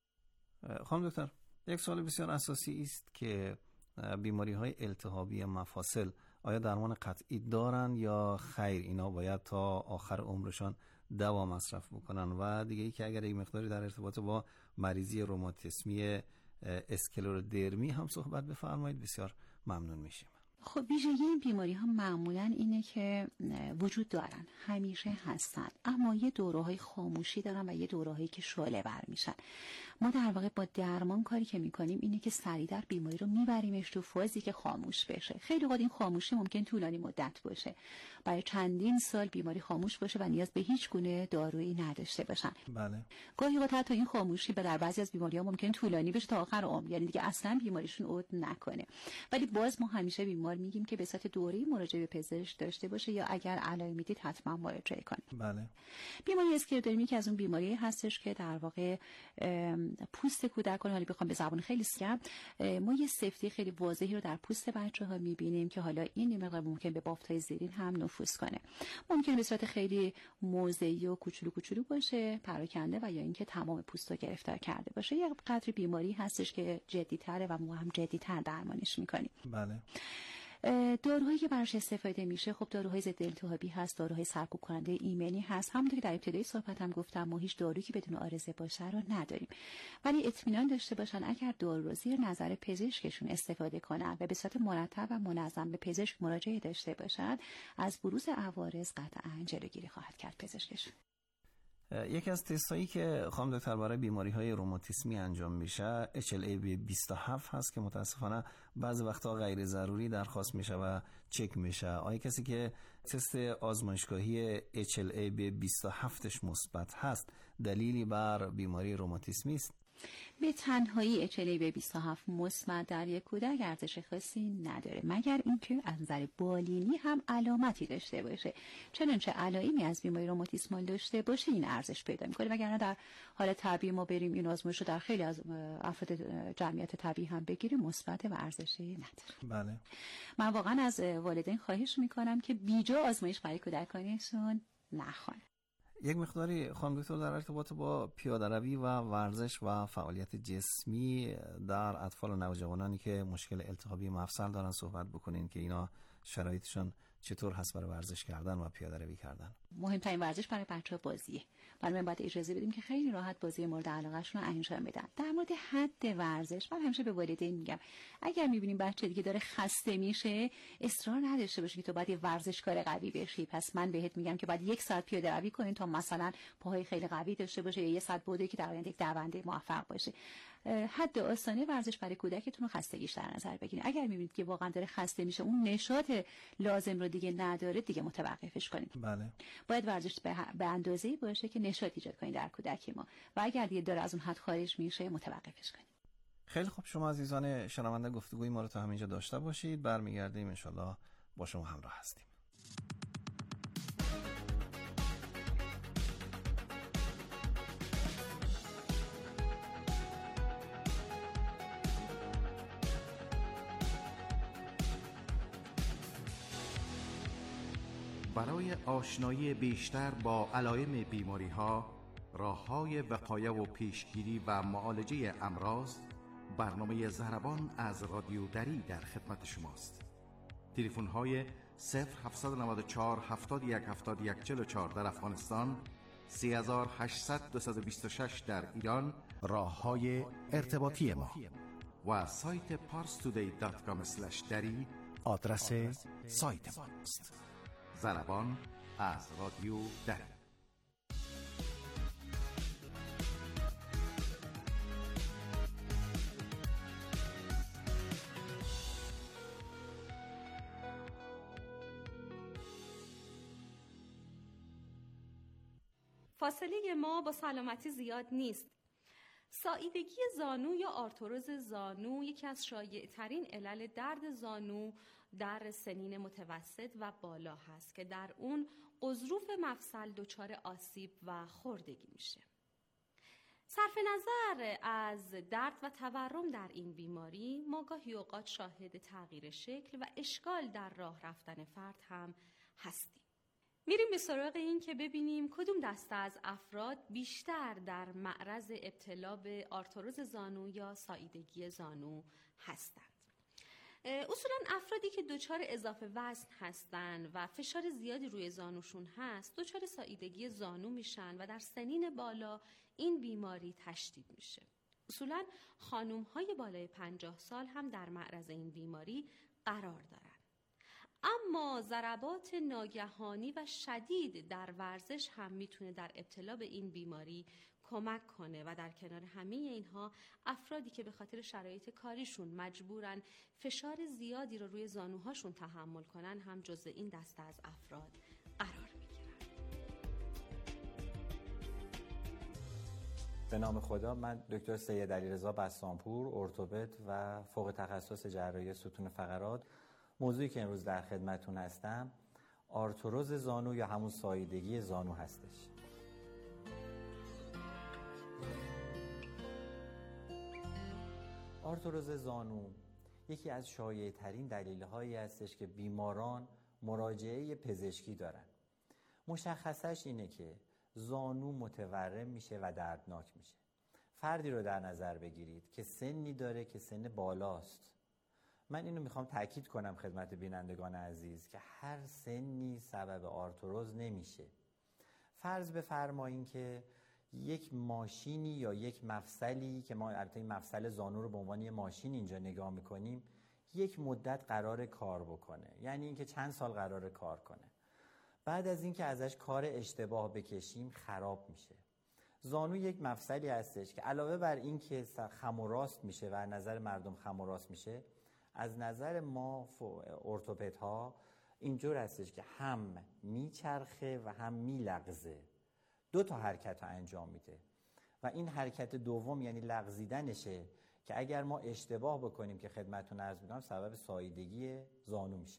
خانم دکتر، یک سوال بسیار اساسی است که بیماری‌های التهابی مفاصل آیا درمان قطعی دارن یا خیر اینا باید تا آخر عمرشان دوا مصرف بکنن؟ و دیگه ای که اگر یک مقداری در ارتباط با مریضی روماتیسمی اسکلرودرمی هم صحبت بفرمایید بسیار ممنون میشیم.
خب ویژگی این بیماری ها معمولا اینه که وجود دارن، همیشه هستن، اما یه دوره‌های خاموشی دارن و یه دوره‌هایی که شعله ور میشن. ما در واقع با درمان کاری که میکنیم اینه که سریع بیماری رو میبریمش تو فازی که خاموش بشه. خیلی وقت این خاموشی ممکن طولانی مدت باشه، برای چندین سال بیماری خاموش باشه و نیاز به هیچ گونه دارویی نداشته باشن.
بله.
گاهی اوقات حتی این خاموشی به در بعضی از بیماری‌ها ممکن طولانی بشه تا آخر عمر، یعنی دیگه اصلا بیماریشون عود نکنه. ولی باز ما همیشه بیمار میگیم که به صورت دوره‌ای مراجعه به پزشک داشته باشه یا اگر علائمی دید حتما مراجعه کنه.
بله.
بیماری اسکلرودرمی که از اون بیماری هستش که در واقع پوست کودکان، حالا بخوام به زبان خیلی ساده، ما یه سفتی خیلی واضحی رو در پوست بچه‌ها می‌بینیم که حالا این مقدار ممکن به بافت‌های زیرین هم نفوذ کنه. ممکن به صورت خیلی موضعی و کوچولو کوچولو باشه، پراکنده، و یا اینکه تمام پوست رو گرفتار کرده باشه. یه قدری بیماری هستش که جدی‌تره و ما هم جدی‌تر درمانش می‌کنیم.
بله.
داروهایی که براش استفاده میشه، خب داروهای ضد التهابی هست، داروهای سرکوب کننده ایمنی هست. همونطور که در ابتدای صحبتم گفتم ما هیچ دارویی که بدون عارضه باشه رو نداریم، ولی اطمینان داشته باشن اگر دارو رو زیر نظر پزشکشون استفاده کنن و به صورت مرتب و منظم به پزشک مراجعه داشته باشن، از بروز عوارض قطعاً جلوگیری خواهد کرد پزشکشون.
یکی از تستایی که خانم دکتر برای بیماری‌های روماتیسمی انجام میشه اچ ال ای بی بیست و هفت هست که متاسفانه بعضی وقتا غیر ضروری درخواست میشه و چک میشه. آیا کسی که تست آزمایشگاهی اچ ال ای بی بیست و هفتش مثبت هست دلیلی بر بیماری روماتیسمی است؟
به تنهایی اچ ال ای بی بیست و هفت مثبت در یک کودک ارزش خاصی نداره، مگر اینکه از نظر بالینی هم علامتی داشته باشه. چنانچه علائمی از بیماری روماتیسمال داشته باشه این ارزش پیدا میکنه، وگرنه در حالت طبیعی ما بریم این آزمایش رو در خیلی از افراد جمعیت طبیعی هم بگیریم مثبت و ارزشی نداره.
بله.
من واقعا از والدین خواهش میکنم که بیجا آزمایش برای کودکانشون نخوان.
یک مقداری خانم دکتر در ارتباط با پیاده‌روی و ورزش و فعالیت جسمی در اطفال و نوجوانانی که مشکل التهابی مفصل دارن صحبت بکنین که اینا شرایطشون چطور هست برای ورزش کردن و پیاده‌روی کردن؟
مهمترین ورزش برای بچه‌ها بازیه. برای من باید اجازه بدیم که خیلی راحت بازی مورد علاقه‌شون رو انجام بدن. در مورد حد ورزش من همیشه به والدین میگم اگر می‌بینیم بچه دیگه داره خسته میشه، اصرار نداشته باشی که تو باید یه ورزشکار قوی بشی. پس من بهت میگم که باید یک ساعت پیاده‌روی کنین تا مثلا پاهای خیلی قوی داشته باشه، یا یه ساعت بدوی که در آینده یک دونده موفق باشه. حد آسانه ورزش برای کودکتون رو خستگیش در نظر بگیرید. اگر می‌بینید که واقعا داره خسته میشه، اون نشاط لازم رو دیگه نداره، دیگه متوقفش کنید.
بله.
باید ورزش به اندازه‌ای باشه که نشاط ایجاد کنید در کودک ما، و اگر دیگه داره از اون حد خارج میشه متوقفش کنید.
خیلی خوب، شما عزیزان شنونده گفتگوی ما رو تا همینجا داشته باشید. برمیگردیم ان شاءالله با شما همراه هستیم.
برای آشنایی بیشتر با علائم بیماری‌ها، راه‌های وقایع و پیشگیری و معالجه امراض، برنامه ضربان از رادیو دری در خدمت شماست. تلفن‌های صفر هفت نه چهار هفتاد و یک هفتاد و یک چهل و چهار در افغانستان، سه هزار و هشتصد دویست و بیست و شش در ایران، راه‌های ارتباطی ما و سایت پارس تودی دات کام اسلش دری آدرس سایت ماست. ضربان از رادیو دری.
فاصله ما با سلامتی زیاد نیست. ساییدگی زانو یا آرتروز زانو یکی از شایع‌ترین علل درد زانو در سنین متوسط و بالا هست که در اون غضروف مفصل دچار آسیب و خوردگی میشه. صرف نظر از درد و تورم در این بیماری، ما گاهی اوقات شاهد تغییر شکل و اشکال در راه رفتن فرد هم هستیم. میریم به سراغ این که ببینیم کدوم دسته از افراد بیشتر در معرض ابتلا به آرتروز زانو یا ساییدگی زانو هستند. اصولا افرادی که دچار اضافه وزن هستن و فشار زیادی روی زانوشون هست دچار ساییدگی زانو میشن و در سنین بالا این بیماری تشدید میشه. اصولا خانم‌های بالای پنجاه سال هم در معرض این بیماری قرار دارن. اما ضربات ناگهانی و شدید در ورزش هم میتونه در ابتلا به این بیماری کمک کنه و در کنار همه اینها افرادی که به خاطر شرایط کاریشون مجبورن فشار زیادی رو روی زانوهاشون تحمل کنن هم جزء این دسته از افراد قرار میگیرن.
به نام خدا، من دکتر سید علیرضا بسامپور، ارتوپد و فوق تخصص جراحی ستون فقرات. موضوعی که امروز در خدمتون هستم آرتروز زانو یا همون ساییدگی زانو هستش. آرتروز زانو یکی از شایع ترین دلیل هایی هستش که بیماران مراجعه پزشکی دارن. مشخصش اینه که زانو متورم میشه و دردناک میشه. فردی رو در نظر بگیرید که سنی داره که سن بالاست. من اینو میخوام تاکید کنم خدمت بینندگان عزیز که هر سنی سبب آرتروز نمیشه. فرض بفرمایین که یک ماشینی یا یک مفصلی که ما البته این مفصل زانو رو به عنوان یک ماشین اینجا نگاه میکنیم یک مدت قرار کار بکنه، یعنی اینکه چند سال قرار کار کنه. بعد از اینکه ازش کار اشتباه بکشیم خراب میشه. زانو یک مفصلی هستش که علاوه بر این که خم و راست میشه و از نظر مردم خم و راست میشه، از نظر ما ارتوپدها اینجور هستش که هم میچرخه و هم میلغزه. دو تا حرکت رو انجام میده و این حرکت دوم یعنی لغزیدنشه که اگر ما اشتباه بکنیم که خدمتتون عرض میکنم سبب ساییدگی زانو میشه.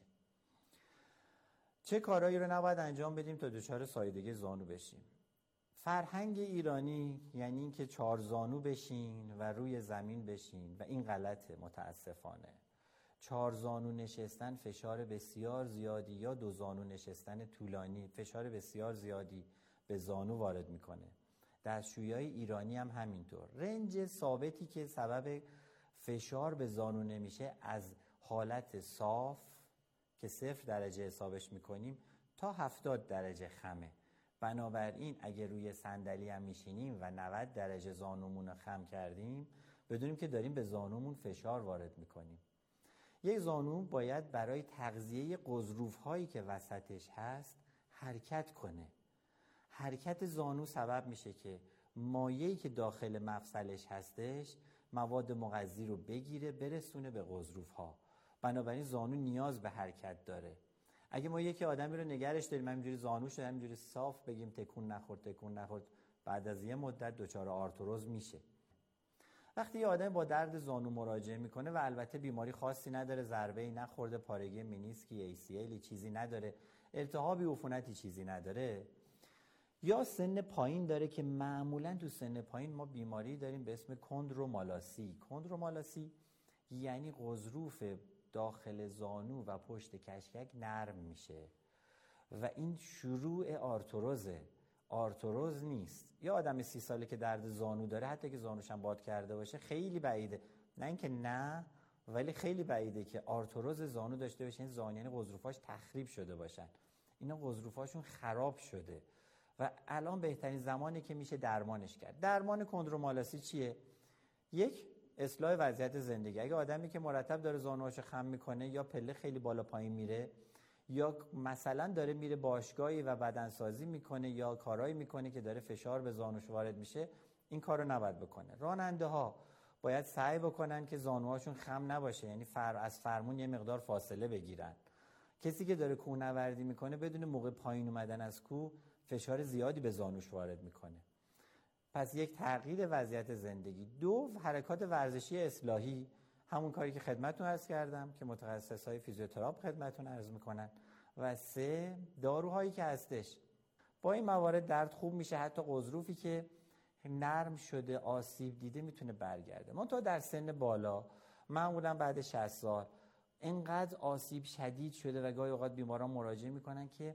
چه کارهایی رو نباید انجام بدیم تا دچار ساییدگی زانو بشیم؟ فرهنگ ایرانی یعنی این که چهار زانو بشین و روی زمین بشین و این غلطه. متاسفانه چهار زانو نشستن فشار بسیار زیادی یا دو زانو نشستن طولانی فشار بسیار زیادی به زانو وارد میکنه. دستشویی‌های ایرانی هم همینطور. رنج ثابتی که سبب فشار به زانو نمیشه از حالت صاف که صفر درجه حسابش میکنیم تا هفتاد درجه خمه. بنابراین اگه روی صندلی هم میشینیم و نود درجه زانومون رو خم کردیم بدونیم که داریم به زانومون فشار وارد میکنیم. یک زانو باید برای تغذیه غضروف‌هایی که وسطش هست حرکت کنه. حرکت زانو سبب میشه که مایعی که داخل مفصلش هستش مواد مغذی رو بگیره برسونه به غضروف‌ها. بنابراین زانو نیاز به حرکت داره. اگه ما یکی آدمی رو نگرش داریم همینجوری زانوش رو همینجوری صاف بگیم تکون نخورد تکون نخورد بعد از یه مدت دچار آرتروز میشه. وقتی یه آدم با درد زانو مراجعه میکنه و البته بیماری خاصی نداره، ضربه‌ای نخورده، پارگی منیسکی، ای سی ال چیزی نداره، التهابی عفونتی چیزی نداره، یا سن پایین داره که معمولا تو سن پایین ما بیماری داریم به اسم کندرومالاسی. کندرومالاسی یعنی غضروف داخل زانو و پشت کشکک نرم میشه و این شروع آرتروزه. آرتروز نیست. یا آدم سی ساله که درد زانو داره حتی که زانوش هم باد کرده باشه خیلی بعیده، نه اینکه نه ولی خیلی بعیده که آرتروز زانو داشته باشه. این زانو یعنی غضروفاش تخریب شده باشن، اینا غضروفاشون خراب شده و الان بهترین زمانی که میشه درمانش کرد. درمان کندرومالاسی چیه؟ یک، اصلاح وضعیت زندگی. اگه آدمی که مرتب داره زانوهاشو خم میکنه یا پله خیلی بالا پایین میره یا مثلا داره میره باشگاهی و بدنسازی میکنه یا کارایی میکنه که داره فشار به زانوش وارد میشه، این کارو نباید بکنه. راننده ها باید سعی بکنن که زانوهاشون خم نباشه، یعنی فر از فرمون یه مقدار فاصله بگیرن. کسی که داره کوهنوردی میکنه بدون موقع پایین اومدن از کوه فشار زیادی به زانوش وارد میکنه. پس یک تغییر وضعیت زندگی. دو، حرکات ورزشی اصلاحی، همون کاری که خدمتتون عرض کردم که متخصصای فیزیوتراپ خدمتتون عرض میکنن. و سه، داروهایی که هستش. با این موارد درد خوب میشه، حتی غضروفی که نرم شده آسیب دیده میتونه برگرده. ما تا در سن بالا معمولا بعد شصت سال اینقدر آسیب شدید شده و گاهی اوقات بیماران مراجعه میکنن که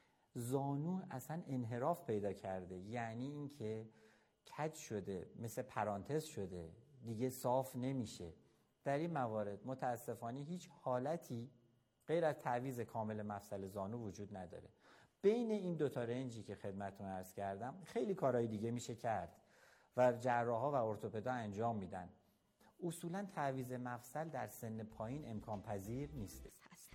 زانو اصلا انحراف پیدا کرده، یعنی اینکه کج شده، مثل پرانتز شده، دیگه صاف نمیشه. در این موارد متاسفانه هیچ حالتی غیر از تعویض کامل مفصل زانو وجود نداره. بین این دو تا رنجی که خدمتتون عرض کردم خیلی کارهای دیگه میشه کرد و جراحا و ارتوپدا انجام میدن. اصولا تعویض مفصل در سن پایین امکان پذیر نیست.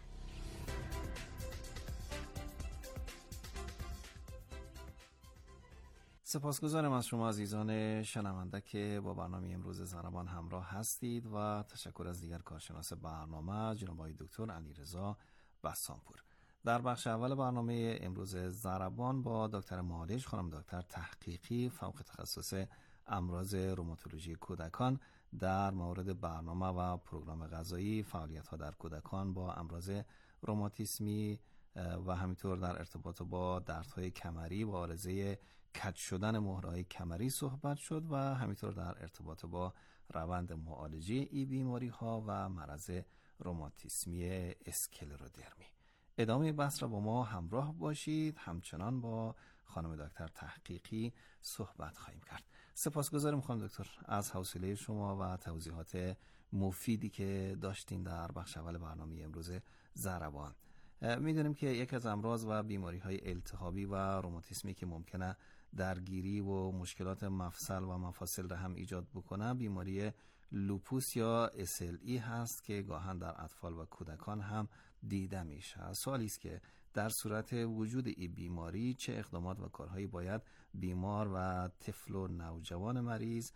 سپاسگزارم از شما عزیزان شنونده که با برنامه امروز ضربان همراه هستید و تشکر از دیگر کارشناس برنامه جناب آقای دکتر علیرضا بسامپور. در بخش اول برنامه امروز ضربان با دکتر معالج خانم دکتر تحقیقی فوق تخصص امراض روماتولوژی کودکان در مورد برنامه و پروگرام غذایی، فعالیت‌ها در کودکان با امراض روماتیسمی و همینطور در ارتباط با دردهای کمری و عارضه کج شدن مهره‌های کمری صحبت شد و همینطور در ارتباط با روند معالجه ای بیماری ها و مرض روماتیسمی اسکلرودرمی. ادامه بحث را با ما همراه باشید. همچنان با خانم دکتر تحقیقی صحبت خواهیم کرد. سپاسگزارم خانم دکتر از حوصله شما و توضیحات مفیدی که داشتین در بخش اول برنامه امروز ضربان. میدونیم که یک از امراض و بیماری های التهابی و روماتیسمی که ممکنه درگیری و مشکلات مفصل و مفاصل را هم ایجاد بکنه بیماری لوپوس یا اس ال ای هست که گاهن در اطفال و کودکان هم دیده میشه. سوالی است که در صورت وجود این بیماری چه اقدامات و کارهایی باید بیمار و طفل و نوجوان مریض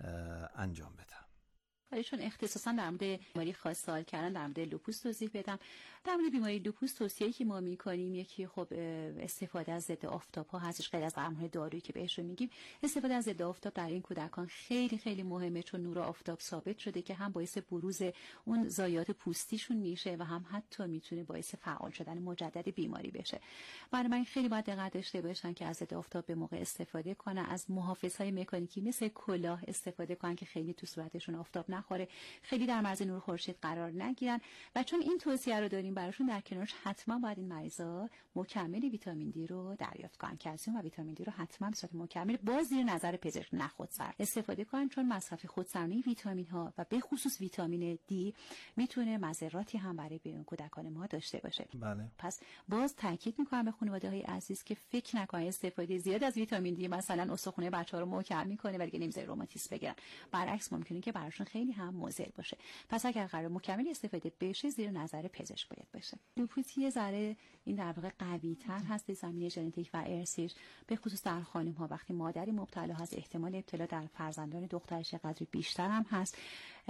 انجام بده؟
ولی چون اختصاصا در مورد بیماری خاص سوال کردن در مورد لوپوس توضیح بدم. در مورد بیماری لوپوس توصیه‌ای که ما می‌کنیم یکی خب استفاده از ضد آفتاب ها هستش، غیر از درمان دارویی که بهش میگیم. استفاده از ضد آفتاب در این کودکان خیلی خیلی مهمه، چون نور آفتاب ثابت شده که هم باعث بروز اون ضایعات پوستیشون میشه و هم حتی میتونه باعث فعال شدن مجدد بیماری بشه. بنابراین خیلی باید دقت داشته باشن که از ضد آفتاب به موقع استفاده کنن، از محافظهای مکانیکی مثل کلاه استفاده کنن که خیلی تو صورتشون آفتاب نخوره، خیلی در معرض نور خورشید قرار نگیرن. و چون این توصیه رو داریم براشون، در کنارش حتما باید این مریضا مکمل ویتامین دی رو دریافت کنن. کلسیم و ویتامین دی رو حتما به صورت مکمل با زیر نظر پزشک نه خودسر استفاده کنن، چون مصرف خودسرانه ویتامین ها و به خصوص ویتامین دی میتونه مضراتی هم برای بیرون کودکان ما داشته باشه.
بله.
پس باز تاکید میکنم به خانواده‌های عزیز که فکر نکنن استفاده زیاد از ویتامین دی مثلا استخوان بچه‌ها رو محکم میکنه ولی نمیذاره روماتیسم بگیرن. برعکس ممکنه که براشون خیلی هم مضر باشه. پس اگر قرار مکمل استفاده بشه زیر نظر پزشک باید باشه. لوپوس یه ذره این در واقع قوی‌تر هست زمینه ژنتیک و ارثیش، به خصوص در خانم‌ها وقتی مادری مبتلا هست احتمال ابتلا در فرزندان دخترش قدری بیشتر هم هست.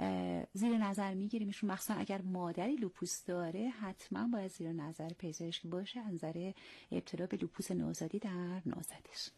زیر نظر میگیریمشون، مخصوصا اگر مادری لوپوس داره حتما باید زیر نظر پزشک باشه از نظر ابتلا به لوپوس نوزادی در نوزادیش.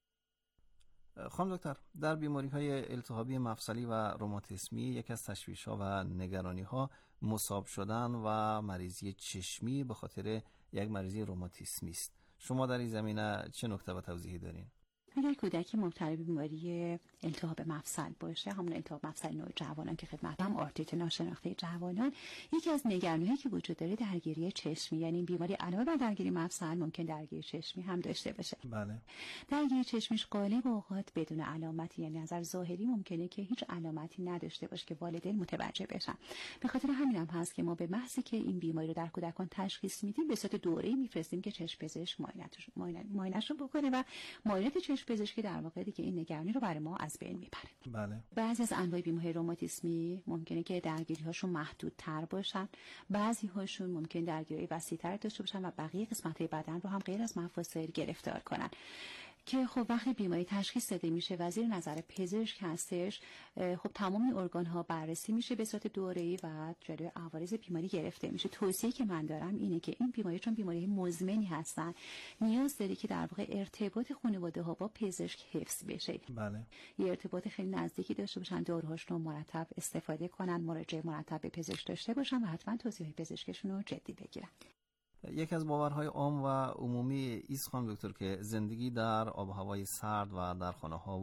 خانم دکتر، در بیماری های التهابی مفصلی و روماتیسمی یک از تشویش ها و نگرانی ها مصاب شدن و مریضی چشمی به خاطر یک مریضی روماتیسمی است. شما در این زمینه چه نکته و توضیحی دارین؟
اگر کودکی مبتلا به بیماری التهاب مفصل باشه، همون التهاب مفصل نوجوانان که خدمت هم آرتریت ناشناخته جوانان، یکی از نگرانی‌هایی که وجود داره درگیری چشمی، یعنی این بیماری علاوه بر درگیری مفصل ممکن درگیری چشمی هم داشته باشه.
بله.
درگیری چشمیش غالب اوقات بدون علامتی، یعنی نظر ظاهری ممکنه که هیچ علامتی نداشته باشه که والدین متوجه بشن. به خاطر همین هم هست که ما به محضی که این بیماری رو در کودکان تشخیص میدیم به صورت دوره‌ای میفرستیم که چشم پزشک معاینتش معاینه‌اش رو بکنه و معاینات چشم پزشکی در واقع دیگه این نگرانی رو برای ما از بین میبره.
بله.
بعضی از انواع بیماری روماتیسمی ممکنه که درگیری هاشون محدودتر باشن، بعضی هاشون ممکن درگیری وسیع‌تر داشته باشن و بقیه قسمت‌های بدن رو هم غیر از مفاصل گرفتار کنن. که خب وقتی بیماری تشخیص داده میشه و زیر نظر پزشک هستش، خب تمام این ارگان ها بررسی میشه به صورت دوره‌ای و جلوی عوارض بیماری گرفته میشه. توصیه‌ای که من دارم اینه که این بیماری چون بیماری مزمنی هستن نیاز داره که در واقع ارتباط خانواده ها با پزشک حفظ بشه.
بله.
یه ارتباط خیلی نزدیکی داشته باشن، داروهاشون رو مرتب استفاده کنن، مراجعه مرتب به پزشک داشته باشن و حتما توصیه پزشکشون رو جدی بگیرن.
یک از باورهای عام و عمومی ایست خانم دکتر که زندگی در آب و هوای سرد و در خانه‌ها